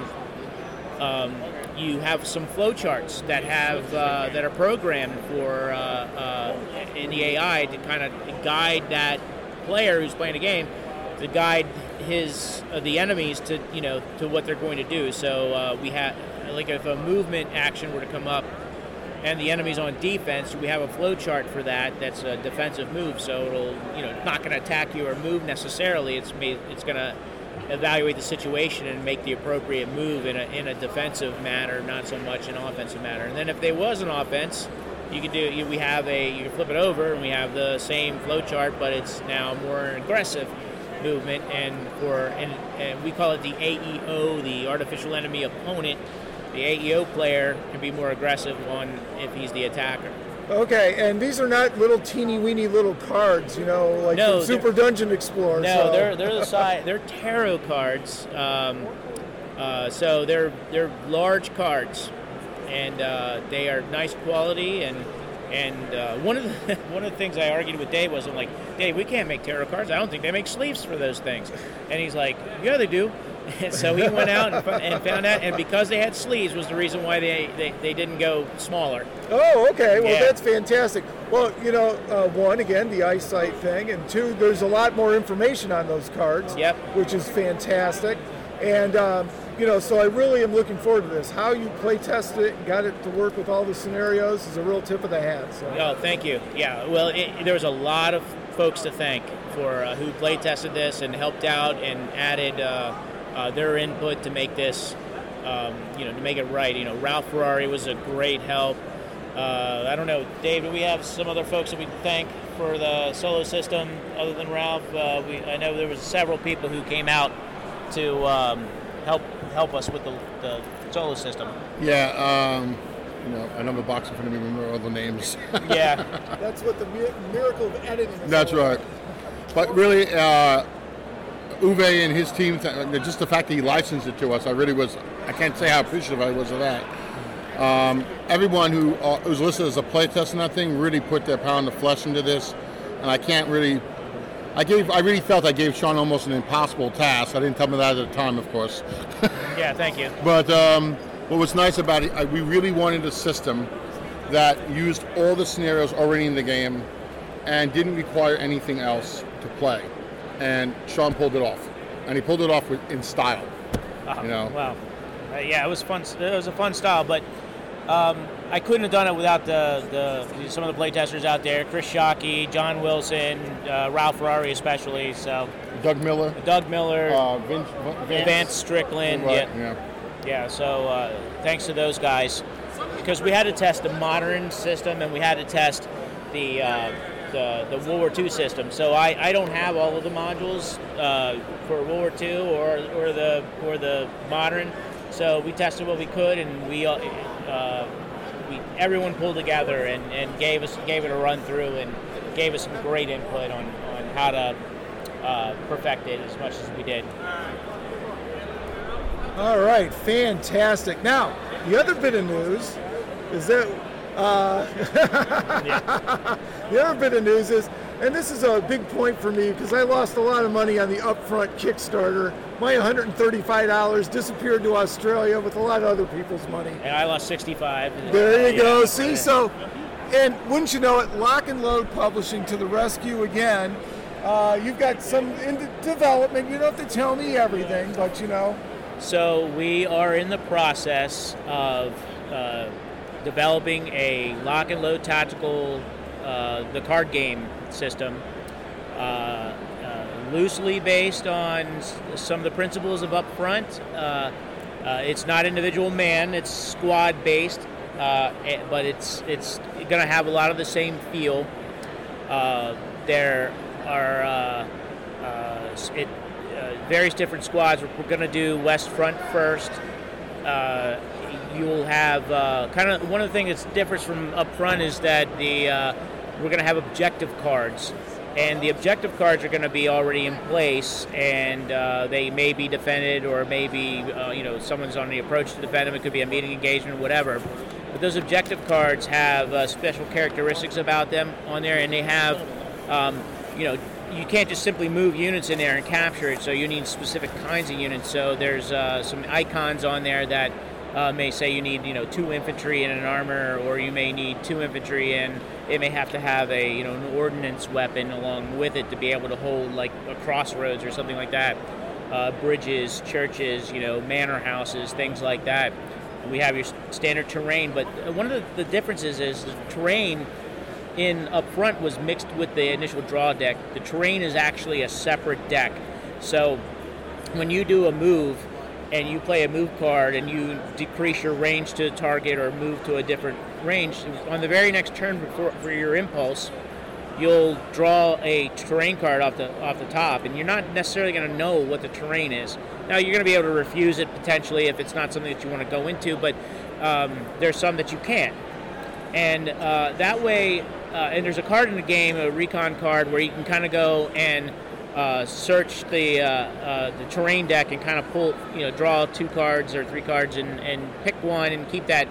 Q: um, you have some flowcharts that have uh, that are programmed for uh, uh, in the A I to kind of guide that player who's playing a game, to guide his uh, the enemies to you know to what they're going to do. So uh, we have, like, if a movement action were to come up and the enemy's on defense, we have a flow chart for that. That's a defensive move, so it'll you know it's not going to attack you or move necessarily. It's made, it's going to evaluate the situation and make the appropriate move in a in a defensive manner, not so much an offensive manner. And then if there was an offense, you could do you, we have a you can flip it over and we have the same flow chart, but it's now more aggressive movement, and for and, and we call it the A E O, the artificial enemy opponent. The A E O player can be more aggressive on if he's the attacker.
C: Okay, and these are not little teeny weeny little cards, you know, like
Q: No,
C: the Super Dungeon Explorer.
Q: No,
C: so.
Q: they're they're the size they're tarot cards. Um, uh, so they're they're large cards, and uh, they are nice quality. And and uh, one of the one of the things I argued with Dave was, I'm like, Dave, we can't make tarot cards. I don't think they make sleeves for those things. And he's like, yeah, they do. And so he went out and, and found out, and because they had sleeves was the reason why they, they, they didn't go smaller.
C: Oh, okay. Well,
Q: Yeah.
C: that's fantastic. Well, you know, uh, one, again, the eyesight thing, and two, there's a lot more information on those cards,
Q: Yep.
C: which is fantastic. And, um, you know, so I really am looking forward to this. How you play tested it and got it to work with all the scenarios is a real tip of the hat. So.
Q: Oh, thank you. Yeah, well, it, there was a lot of folks to thank for uh, who play tested this and helped out and added uh, uh, their input to make this, um, you know, to make it right. You know, Ralph Ferrari was a great help. Uh, I don't know, Dave, do we have some other folks that we thank for the solo system other than Ralph? Uh, we, I know there was several people who came out to um, help help us with the, the solo system.
M: Yeah, um, you know, I know the box in front of me, remember all the names.
Q: Yeah.
C: That's what the mi- miracle of editing is.
M: That's
C: all about.
M: right. But really, uh, Uwe and his team, just the fact that he licensed it to us, I really was, I can't say how appreciative I was of that. Um, everyone who uh, was listed as a playtest in that thing really put their pound of flesh into this, and I can't really, I gave, I really felt I gave Sean almost an impossible task. I didn't tell him that at the time, of course.
Q: Yeah, thank you.
M: But um, what was nice about it, I, we really wanted a system that used all the scenarios already in the game and didn't require anything else to play. And Sean pulled it off, and he pulled it off with, in style.
Q: Uh,
M: you know.
Q: Wow. Uh, yeah, it was fun. It was a fun style, but um, I couldn't have done it without the, the some of the playtesters out there: Chris Shockey, John Wilson, uh, Ralph Ferrari, especially. So.
M: Doug Miller.
Q: Doug Miller.
M: Uh, Vince, Vance,
Q: Vance Strickland.
M: Right,
Q: yeah.
M: yeah.
Q: Yeah. So uh, thanks to those guys, because we had to test the modern system and we had to test the. Uh, The, the World War Two system. So I, I don't have all of the modules uh, for World War Two or or the or the modern. So we tested what we could, and we uh, we everyone pulled together and, and gave us gave it a run through and gave us some great input on, on how to uh, perfect it as much as we did.
C: All right, fantastic. Now, the other bit of news is that Uh, the other bit of news is, and this is a big point for me because I lost a lot of money on the upfront Kickstarter. My one hundred thirty-five dollars disappeared to Australia with a lot of other people's money.
Q: And I lost sixty-five.
C: There you
Q: yeah.
C: go. See, so, and wouldn't you know it, Lock and Load Publishing to the rescue again. Uh, you've got some in development. You don't have to tell me everything, but you know.
Q: So we are in the process of uh, developing a Lock and Load tactical, uh, the card game system, uh, uh, loosely based on s- some of the principles of Upfront. Uh, uh, it's not individual man; it's squad based, uh, but it's it's going to have a lot of the same feel. Uh, there are uh, uh, it, uh, various different squads. We're, we're going to do West Front first. Uh, you'll have uh, kind of one of the things that's different from up front is that the uh, we're going to have objective cards, and the objective cards are going to be already in place, and uh, they may be defended, or maybe uh, you know someone's on the approach to defend them. It could be a meeting engagement, whatever. But those objective cards have uh, special characteristics about them on there, and they have um, you know. You can't just simply move units in there and capture it, so you need specific kinds of units. So there's uh, some icons on there that uh, may say you need, you know, two infantry and an armor, or you may need two infantry and it may have to have a, you know, an ordnance weapon along with it to be able to hold, like, a crossroads or something like that. Uh, bridges, churches, you know, manor houses, things like that. We have your standard terrain, but one of the, the differences is the terrain in up front was mixed with the initial draw deck. The terrain is actually a separate deck. So when you do a move and you play a move card and you decrease your range to a target or move to a different range, on the very next turn for, for your impulse, you'll draw a terrain card off the off the top, and you're not necessarily going to know what the terrain is. Now, you're going to be able to refuse it potentially if it's not something that you want to go into, but um, there's some that you can't. And uh, that way, uh, and there's a card in the game, a recon card, where you can kind of go and uh, search the uh, uh, the terrain deck and kind of pull, you know, draw two cards or three cards and, and pick one and keep that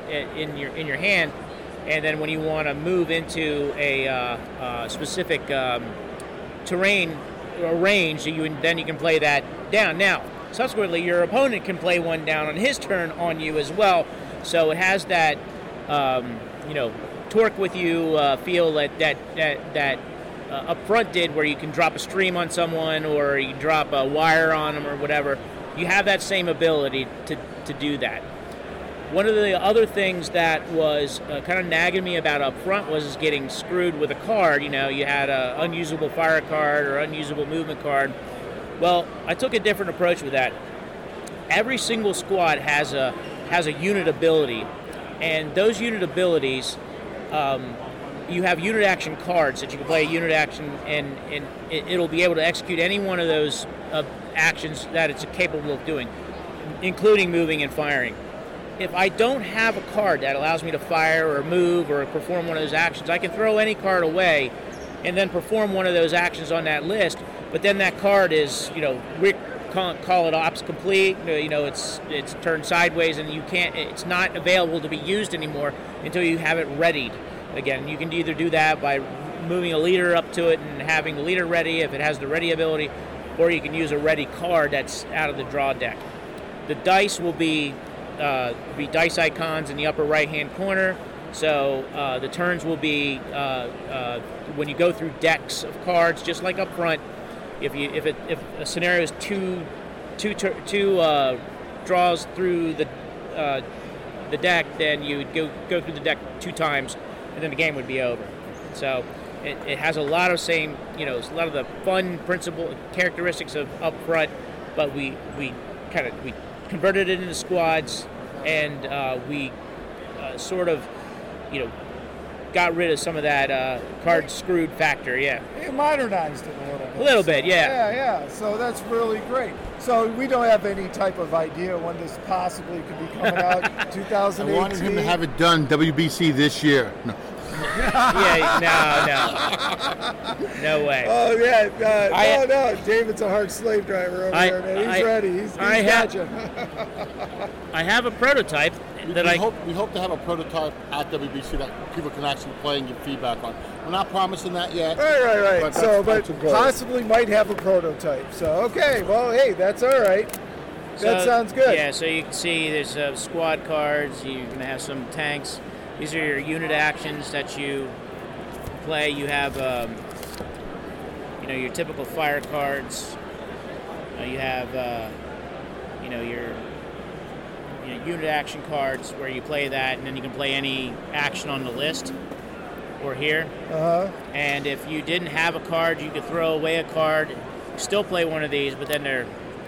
Q: in your in your hand. And then when you want to move into a uh, uh, specific um, terrain or range, you then you can play that down. Now, subsequently, your opponent can play one down on his turn on you as well. So it has that. Um, you know, torque with you uh, feel that that that, that uh, up front did, where you can drop a stream on someone or you drop a wire on them or whatever. You have that same ability to, to do that. One of the other things that was uh, kind of nagging me about up front was getting screwed with a card. You know, you had an unusable fire card or unusable movement card. Well, I took a different approach with that. Every single squad has a has a unit ability. And those unit abilities, um, you have unit action cards that you can play a unit action, and, and it, it'll be able to execute any one of those uh, actions that it's capable of doing, including moving and firing. If I don't have a card that allows me to fire or move or perform one of those actions, I can throw any card away and then perform one of those actions on that list, but then that card is, you know, re- call it ops complete, you know, it's it's turned sideways and you can't, it's not available to be used anymore until you have it readied. Again, you can either do that by moving a leader up to it and having the leader ready if it has the ready ability, or you can use a ready card that's out of the draw deck. The dice will be uh, be dice icons in the upper right hand corner, so uh, the turns will be uh, uh, when you go through decks of cards, just like up front. If you if it if a scenario is two two two uh, draws through the uh, the deck, then you would go go through the deck two times, and then the game would be over. So it, it has a lot of same you know a lot of the fun principle characteristics of up front, but we we kind of we converted it into squads, and uh, we uh, sort of you know. got rid of some of that uh, card screwed factor, yeah.
C: It modernized it a little bit.
Q: A little bit, yeah.
C: Yeah, yeah. So that's really great. So we don't have any type of idea when this possibly could be coming out. twenty eighteen.
M: I wanted him to have it done W B C this year. No.
Q: yeah, no, no, no way.
C: Oh yeah, uh,
Q: I,
C: no, no, David's a hard slave driver over
Q: I,
C: there, man. He's
Q: I,
C: ready. He's, he's
Q: I
C: got
Q: have,
C: you.
Q: I have a prototype that
M: we
Q: I
M: hope we hope to have a prototype at W B C that people can actually play and give feedback on. We're not promising that yet.
C: Right, right, right.
M: But
C: so,
M: that's,
C: but
M: that's a goal.
C: possibly might have a prototype. So, okay, well, hey, that's all right. That
Q: So,
C: sounds good.
Q: Yeah, so you can see there's uh, squad cards. You're going to have some tanks. These are your unit actions that you play. You have, um, you know, your typical fire cards. Uh, you have, uh, you know, your you know, unit action cards where you play that, and then you can play any action on the list or here.
C: Uh-huh.
Q: And if you didn't have a card, you could throw away a card, still play one of these, but then they're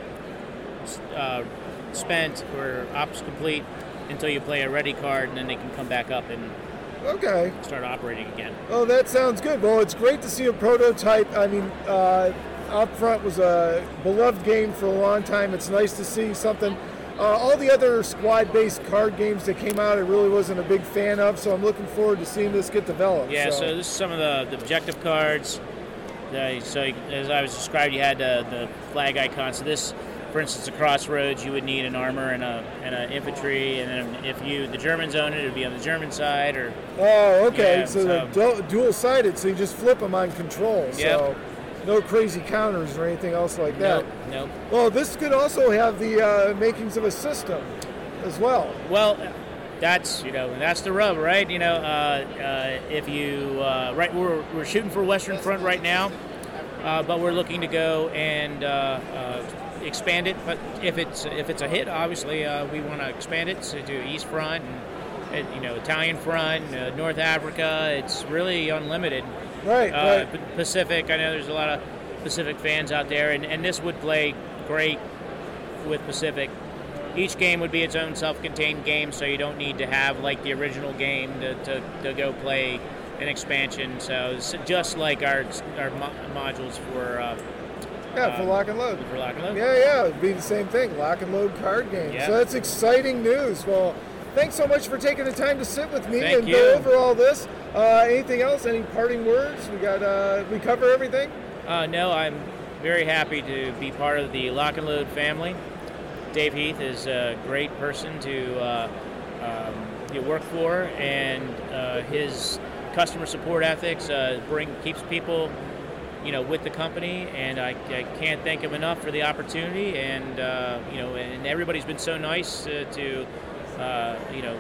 Q: uh, spent or ops complete until you play a ready card, and then they can come back up and
C: okay.
Q: start operating again.
C: Oh, that sounds good. Well, it's great to see a prototype. I mean, uh, Upfront was a beloved game for a long time. It's nice to see something. Uh, all the other squad-based card games that came out, I really wasn't a big fan of, so I'm looking forward to seeing this get developed.
Q: Yeah, so, so this is some of the, the objective cards. Uh, so as I was described, you had uh, the flag icon. So this, for instance, a crossroads, you would need an armor and a and an infantry, and then if you the Germans own it, it would be on the German side. Or
C: oh, okay,
Q: yeah,
C: so,
Q: so
C: they're du- dual-sided, so you just flip them on control.
Q: Yep.
C: So no crazy counters or anything else like that.
Q: Nope, nope.
C: Well, this could also have the uh, makings of a system as well.
Q: Well, that's you know that's the rub, right? You know, uh, uh, if you uh, right, we're we're shooting for Western Front right now, uh, but we're looking to go and uh, uh, expand it. But if it's if it's a hit, obviously uh, we want to expand it to, to East Front and, and you know Italian Front, uh, North Africa. It's really unlimited.
C: Right,
Q: uh,
C: right.
Q: Pacific. I know there's a lot of Pacific fans out there, and, and this would play great with Pacific. Each game would be its own self-contained game, so you don't need to have like the original game to, to, to go play an expansion. So it's just like our our mo- modules for uh,
C: Yeah, for
Q: um,
C: lock and load.
Q: For lock and load.
C: Yeah, yeah, it'd be the same thing, lock and load card game.
Q: Yeah.
C: So that's exciting news. Well, thanks so much for taking the time to sit with me
Q: Thank
C: and
Q: you.
C: go over all this. Uh, anything else? Any parting words? We got uh, we cover everything.
Q: Uh, no, I'm very happy to be part of the Lock and Load family. Dave Heath is a great person to uh, um, you work for, and uh, his customer support ethics uh, bring keeps people, you know, with the company. And I, I can't thank him enough for the opportunity. And uh, you know, and everybody's been so nice uh, to, uh, you know.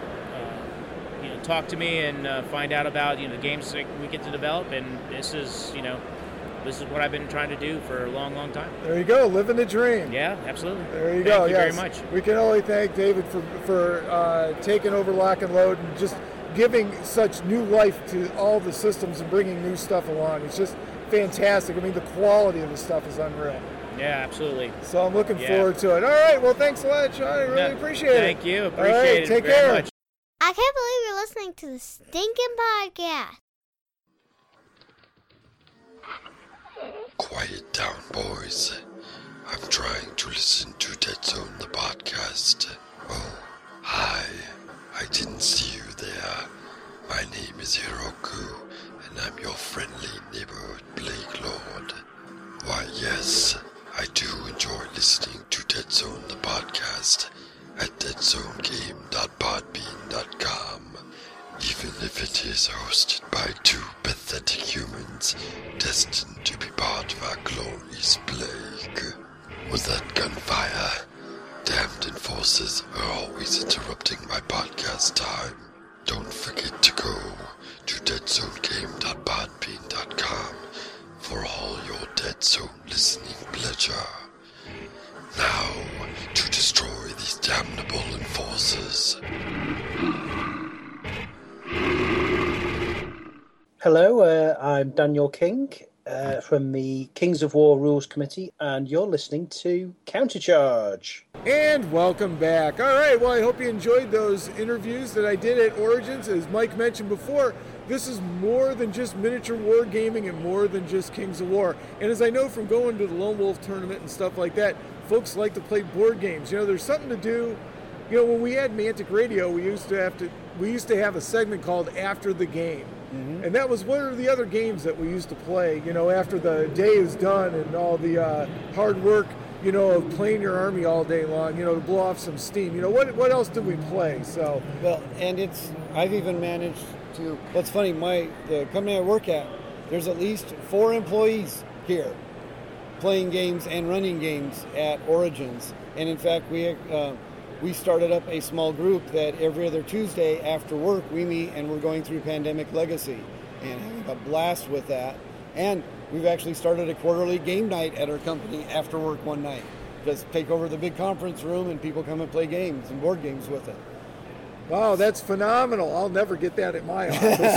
Q: You know, talk to me and uh, find out about you know the games that we get to develop, and this is you know this is what I've been trying to do for a long, long time.
C: There you go, living the dream.
Q: Yeah, absolutely.
C: There you
Q: Thank
C: go.
Q: you
C: yes.
Q: very much.
C: We can only thank David for for uh, taking over Lock and Load and just giving such new life to all the systems and bringing new stuff along. It's just fantastic. I mean, the quality of the stuff is unreal.
Q: Yeah, absolutely.
C: So I'm looking
Q: Yeah.
C: forward to it. All right. Well, thanks a lot, Sean. I really
Q: No,
C: appreciate it.
Q: Thank you.
C: All
Q: Appreciate
C: right,
Q: it
C: take
Q: very
C: care.
Q: much.
J: I can't believe you're listening to the stinking podcast.
R: Quiet down, boys. I'm trying to listen to Dead Zone, the podcast. Oh, hi. I didn't see you there. My name is Hiroku, and I'm your friendly neighborhood Blake Lord. Why, yes, I do enjoy listening to Dead Zone, the podcast, at dead zone game dot podbean dot com, even if it is hosted by two pathetic humans destined to be part of our glorious plague. Was that gunfire? Damned enforcers are always interrupting my podcast time. Don't forget to go to dead zone game dot podbean dot com for all your Dead Zone listening pleasure. Now, to destroy these damnable enforcers.
S: Hello, uh, I'm Daniel King uh, from the Kings of War Rules Committee, and you're listening to Countercharge.
C: And welcome back. All right, well, I hope you enjoyed those interviews that I did at Origins. As Mike mentioned before, this is more than just miniature wargaming and more than just Kings of War. And as I know from going to the Lone Wolf tournament and stuff like that, folks like to play board games. You know, there's something to do. You know, when we had Mantic Radio, we used to have to we used to have a segment called After the Game. Mm-hmm. And that was one of the other games that we used to play, you know, after the day is done and all the uh, hard work, you know, of playing your army all day long, you know, to blow off some steam. You know, what what else did we play? So
B: well, and it's I've even managed to. What's funny, my the company I work at, there's at least four employees here playing games and running games at Origins. And in fact, we uh, we started up a small group that every other Tuesday after work we meet and we're going through Pandemic Legacy and having a blast with that. And we've actually started a quarterly game night at our company after work one night. Just take over the big conference room and people come and play games and board games with it.
C: Wow, that's phenomenal. I'll never get that at my office.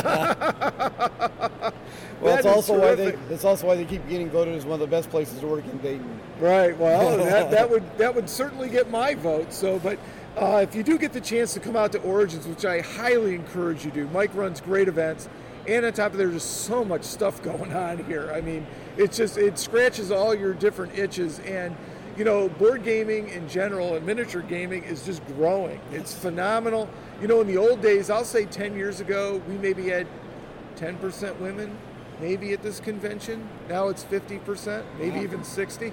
B: Well, it's also why they it's also why they keep getting voted as one of the best places to work in Dayton.
C: Right. Well, that, that would that would certainly get my vote. So, but uh, if you do get the chance to come out to Origins, which I highly encourage you to, Mike runs great events, and on top of there, there's just so much stuff going on here. I mean, it's just it scratches all your different itches, and you know, board gaming in general and miniature gaming is just growing. It's phenomenal. You know, in the old days, I'll say ten years ago, we maybe had ten percent women, maybe at this convention. Now it's fifty percent, maybe even sixty.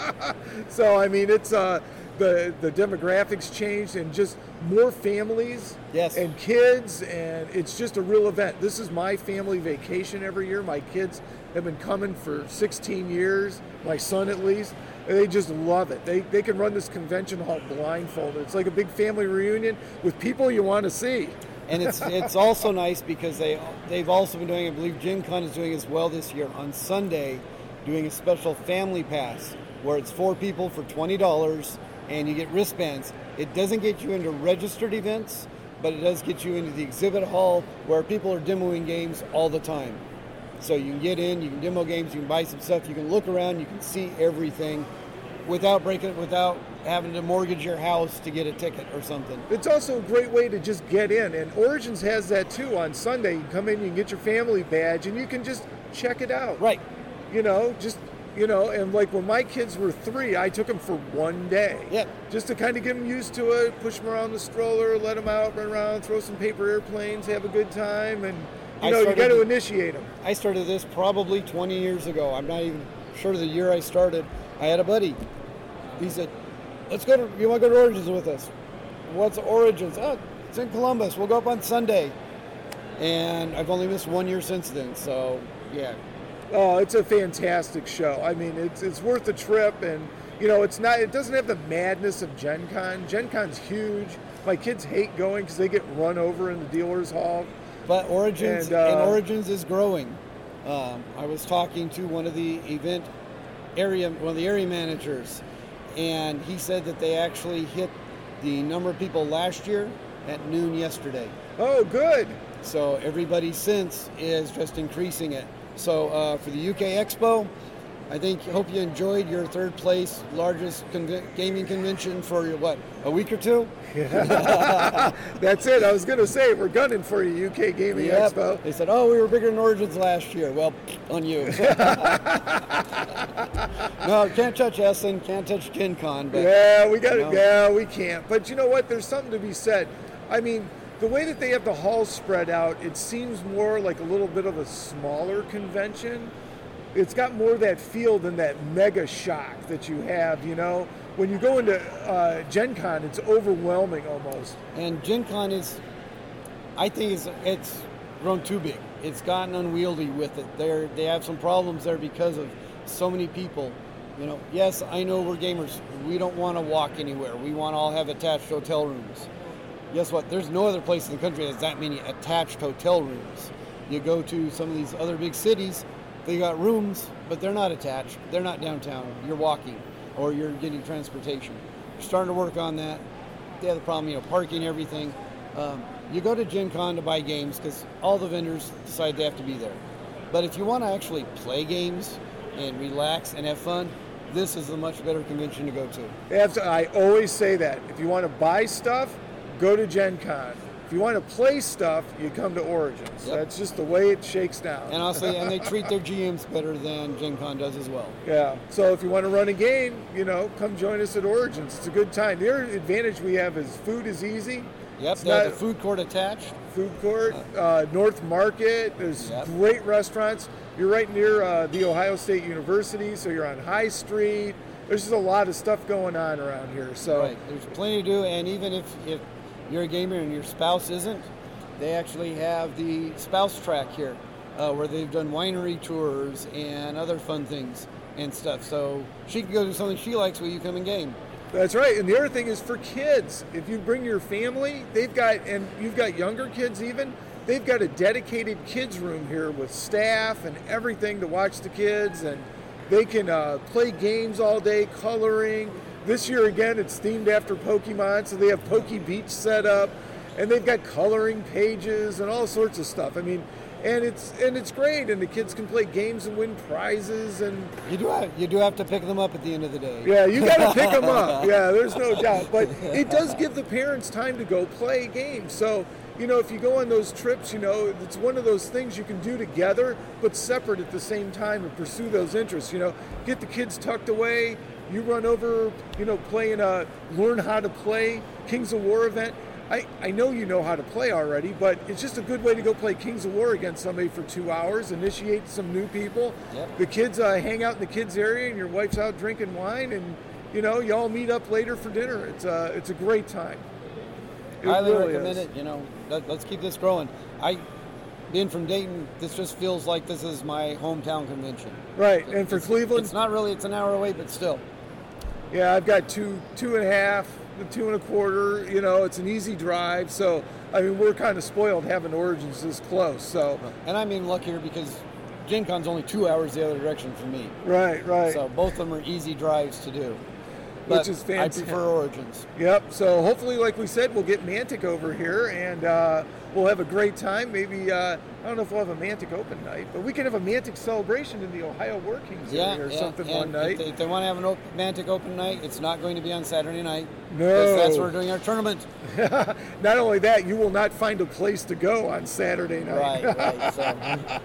C: So, I mean, it's uh, the, the demographics changed and just more families
B: yes.
C: and kids, and it's just a real event. This is my family vacation every year. My kids have been coming for sixteen years, my son at least. They just love it. They they can run this convention hall blindfolded. It's like a big family reunion with people you want to see.
B: And it's it's also nice because they they've also been doing, I believe Gen Con is doing as well this year on Sunday, doing a special family pass where it's four people for twenty dollars and you get wristbands. It doesn't get you into registered events, but it does get you into the exhibit hall where people are demoing games all the time. So you can get in, you can demo games, you can buy some stuff, you can look around, you can see everything without breaking, without having to mortgage your house to get a ticket or something.
C: It's also a great way to just get in, and Origins has that too. On Sunday, you come in, you can get your family badge, and you can just check it out.
B: Right.
C: You know, just, you know, and like when my kids were three, I took them for one day.
B: Yeah.
C: Just to kind of get them used to it, push them around the stroller, let them out, run around, throw some paper airplanes, have a good time, and you know, you got to initiate them.
B: I started this probably twenty years ago. I'm not even sure of the year I started. I had a buddy. He said, let's go to, you want to go to Origins with us? What's Origins? Oh, it's in Columbus. We'll go up on Sunday. And I've only missed one year since then, so yeah.
C: Oh, it's a fantastic show. I mean, it's it's worth the trip, and you know, it's not. It doesn't have the madness of Gen Con. Gen Con's huge. My kids hate going because they get run over in the dealer's hall.
B: But Origins
C: and, uh,
B: and Origins is growing. Um, I was talking to one of the event area, one of the area managers, and he said that they actually hit the number of people last year at noon yesterday.
C: Oh, good.
B: So everybody since is just increasing it. So uh, for the U K Expo, I think, hope you enjoyed your third place largest con- gaming convention for, what, a week or two?
C: That's it. I was going to say, we're gunning for you, U K Gaming
B: yep.
C: Expo.
B: They said, oh, we were bigger than Origins last year. Well, on you. No, can't touch Essen, can't touch Gen Con. But,
C: yeah, we got
B: you
C: it.
B: know.
C: Yeah, we can't. But you know what? There's something to be said. I mean, the way that they have the halls spread out, it seems more like a little bit of a smaller convention. It's got more of that feel than that mega shock that you have, you know. When you go into uh, Gen Con, it's overwhelming almost.
B: And Gen Con is, I think it's, it's grown too big. It's gotten unwieldy with it. They're, they have some problems there because of so many people. You know, yes, I know we're gamers. We don't want to walk anywhere. We want to all have attached hotel rooms. Guess what? There's no other place in the country that has that many attached hotel rooms. You go to some of these other big cities, they got rooms, but they're not attached. They're not downtown. You're walking, or you're getting transportation. You're starting to work on that. They have the problem, you know, parking, everything. Um, you go to Gen Con to buy games because all the vendors decide they have to be there. But if you want to actually play games and relax and have fun, this is a much better convention to go to.
C: I always say that. If you want to buy stuff, go to Gen Con. If you want to play stuff, you come to Origins. Yep. That's just the way it shakes down.
B: And honestly, and they treat their G Ms better than Gen Con does as well.
C: Yeah. So if you want to run a game, you know, come join us at Origins. It's a good time. The other advantage we have is food is easy.
B: Yep,
C: It's
B: there's
C: not-
B: a food court attached.
C: Food court, uh, North Market. There's great restaurants. You're right near uh, the Ohio State University, so you're on High Street. There's just a lot of stuff going on around here. So
B: Right, there's plenty to do, and even if, if you're a gamer and your spouse isn't, they actually have the spouse track here, uh, where they've done winery tours and other fun things and stuff. So she can go do something she likes while you come and game.
C: That's right. And the other thing is for kids. If you bring your family, they've got, and you've got younger kids even, they've got a dedicated kids room here with staff and everything to watch the kids, and they can uh, play games all day, coloring. This year again, it's themed after Pokemon, so they have Poke Beach set up, and they've got coloring pages and all sorts of stuff. I mean, and it's and it's great, and the kids can play games and win prizes, and
B: You do have, you do have to pick them up at the end of the day.
C: yeah, you got to pick them up. Yeah, there's no doubt. But it does give the parents time to go play games. So, you know, if you go on those trips, you know, it's one of those things you can do together, but separate at the same time and pursue those interests. You know, get the kids tucked away. You run over, you know, play in a learn how to play Kings of War event. I, I know you know how to play already, but it's just a good way to go play Kings of War against somebody for two hours, initiate some new people.
B: Yep.
C: The kids uh, hang out in the kids area, and your wife's out drinking wine, and you know you all meet up later for dinner. It's a it's a great time. It
B: Highly
C: really
B: recommend
C: is.
B: it. You know, let, let's keep this growing. I, being from Dayton, this just feels like this is my hometown convention.
C: Right, and for
B: It's-
C: Cleveland,
B: it's not really. It's an hour away, but still.
C: yeah, I've got two two and a half, two and a quarter. You know, it's an easy drive. So I mean, we're kind of spoiled having Origins this close. So
B: And I mean luckier because Gen Con's only two hours the other direction from me.
C: right, right.
B: So both of them are easy drives to do. But
C: Which is fantastic.
B: I prefer Origins.
C: Yep. So hopefully, like we said, we'll get Mantic over here, and uh, we'll have a great time. Maybe uh, I don't know if we'll have a Mantic open night, but we can have a Mantic celebration in the Ohio Workings
B: Yeah,
C: area or
B: yeah,
C: something
B: and
C: one night.
B: If they, if they want to have an op- Mantic open night, it's not going to be on Saturday night.
C: No.
B: Because that's where we're doing our tournament.
C: Not only that, you will not find a place to go on Saturday night.
B: Right, right. So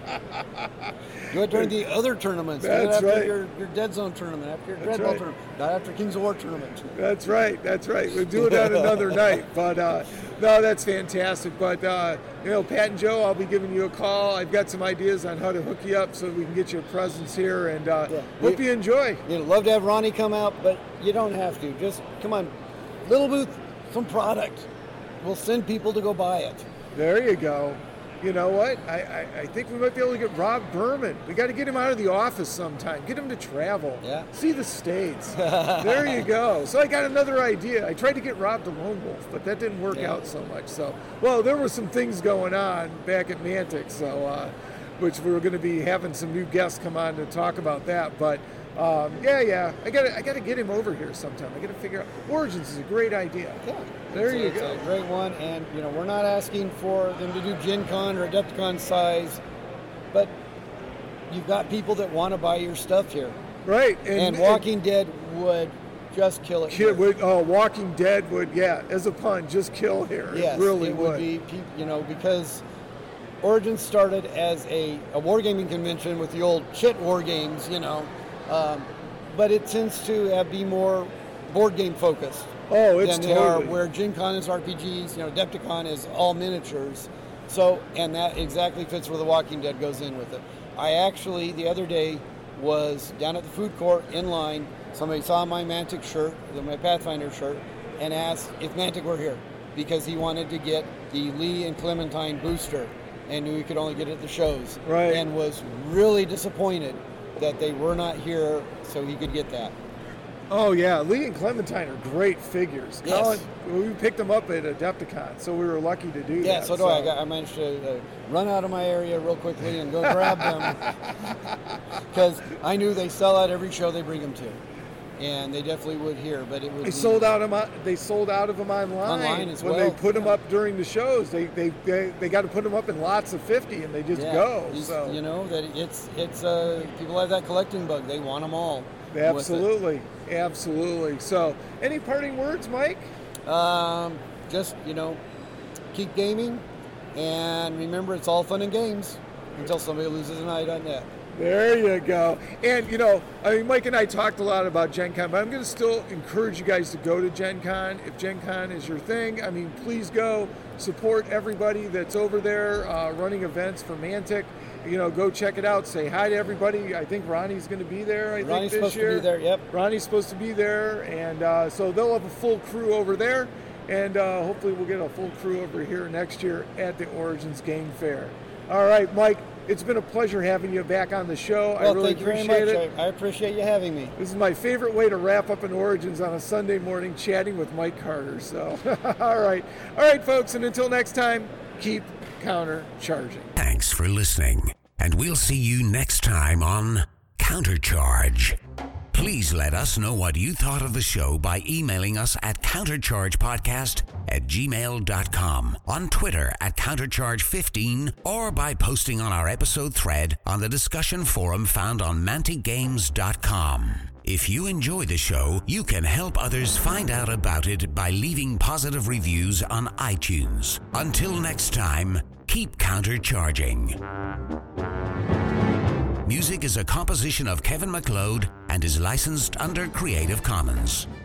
B: do it during the other tournaments. Do it
C: That's
B: after
C: right.
B: your, your Dead Zone tournament, after your
C: That's
B: Dreadball
C: right.
B: tournament, not after Kings of War tournament.
C: That's right. That's right. We'll do it on another night. But uh, no, that's fantastic. But uh, you know, Pat and Joe, I'll be giving you a call. I've got some ideas on how to hook you up so we can get you a presence here, and uh, hope you enjoy.
B: You'd love to have Ronnie come out, but you don't have to. Just come on, little booth, some product. We'll send people to go buy it.
C: There you go. You know what? I, I, I think we might be able to get Rob Berman. We got to get him out of the office sometime. Get him to travel.
B: Yeah.
C: See the States. There you go. So I got another idea. I tried to get Rob to Lone Wolf, but that didn't work
B: Yeah.
C: out so much. So, well, there were some things going on back at Mantic, so uh, which we were going to be having some new guests come on to talk about that. But um, yeah, yeah, I got I got to get him over here sometime. I got to figure out Origins is a great idea.
B: Yeah.
C: There
B: it's
C: you
B: a,
C: go.
B: It's a great one, and you know we're not asking for them to do Gen Con or Adepticon size, but you've got people that want to buy your stuff here.
C: Right.
B: And,
C: And-
B: Walking Dead would just kill it.
C: Kid
B: here.
C: would, oh, Walking Dead would, yeah, as a pun, just kill here.
B: Yes,
C: it really
B: it
C: would.
B: would be, pe- you know, because Origins started as a, a wargaming convention with the old shit war games, you know, um, but it tends to have, be more board game focused.
C: Oh, it's
B: than they are
C: totally.
B: where Gen Con is R P Gs, you know, Adepticon is all miniatures. So, and that exactly fits where The Walking Dead goes in with it. I actually, the other day, was down at the food court in line. Somebody saw my Mantic shirt, my Pathfinder shirt, and asked if Mantic were here because he wanted to get the Lee and Clementine booster and knew he could only get it at the shows.
C: Right.
B: And was really disappointed that they were not here so he could get that.
C: Oh, yeah, Lee and Clementine are great figures.
B: Yes.
C: Colin, we picked them up at Adepticon, so we were lucky to do
B: Yeah,
C: that.
B: so do I. I, got, I managed to uh, run out of my area real quickly and go grab them because I knew they sell out every show they bring them to, and they definitely would here. But it would
C: They
B: be,
C: sold out them. They sold out of them online.
B: Online as
C: when
B: well.
C: they put them up during the shows. They they they, they got to put them up in lots of fifty, and they just
B: Yeah,
C: go.
B: you-
C: So
B: you know that it's it's uh, people have that collecting bug. They want them all. with it.
C: absolutely, absolutely. So, any parting words, Mike?
B: Um, just you know, keep gaming, and remember it's all fun and games until somebody loses an eye on that.
C: There you go. And, you know, I mean, Mike and I talked a lot about Gen Con, but I'm going to still encourage you guys to go to Gen Con. If Gen Con is your thing, I mean, please go support everybody that's over there uh, running events for Mantic. You know, go check it out. Say hi to everybody. I think Ronnie's going to be there, I
B: Ronnie's
C: think, this
B: supposed
C: year.
B: to be there, yep.
C: Ronnie's supposed to be there. And uh, so they'll have a full crew over there. And uh, hopefully we'll get a full crew over here next year at the Origins Game Fair. All right, Mike, it's been a pleasure having you back on the show.
B: Well,
C: I really
B: thank you very
C: appreciate
B: much.
C: it.
B: I, I appreciate you having me.
C: This is my favorite way to wrap up an Origins on a Sunday morning, chatting with Mike Carter. So, all right. All right, folks, and until next time, keep countercharging.
A: Thanks for listening, and we'll see you next time on Countercharge. Please let us know what you thought of the show by emailing us at counterchargepodcast at gmail dot com, on Twitter at countercharge fifteen, or by posting on our episode thread on the discussion forum found on mantic games dot com. If you enjoy the show, you can help others find out about it by leaving positive reviews on iTunes. Until next time, keep countercharging. Music is a composition of Kevin MacLeod and is licensed under Creative Commons.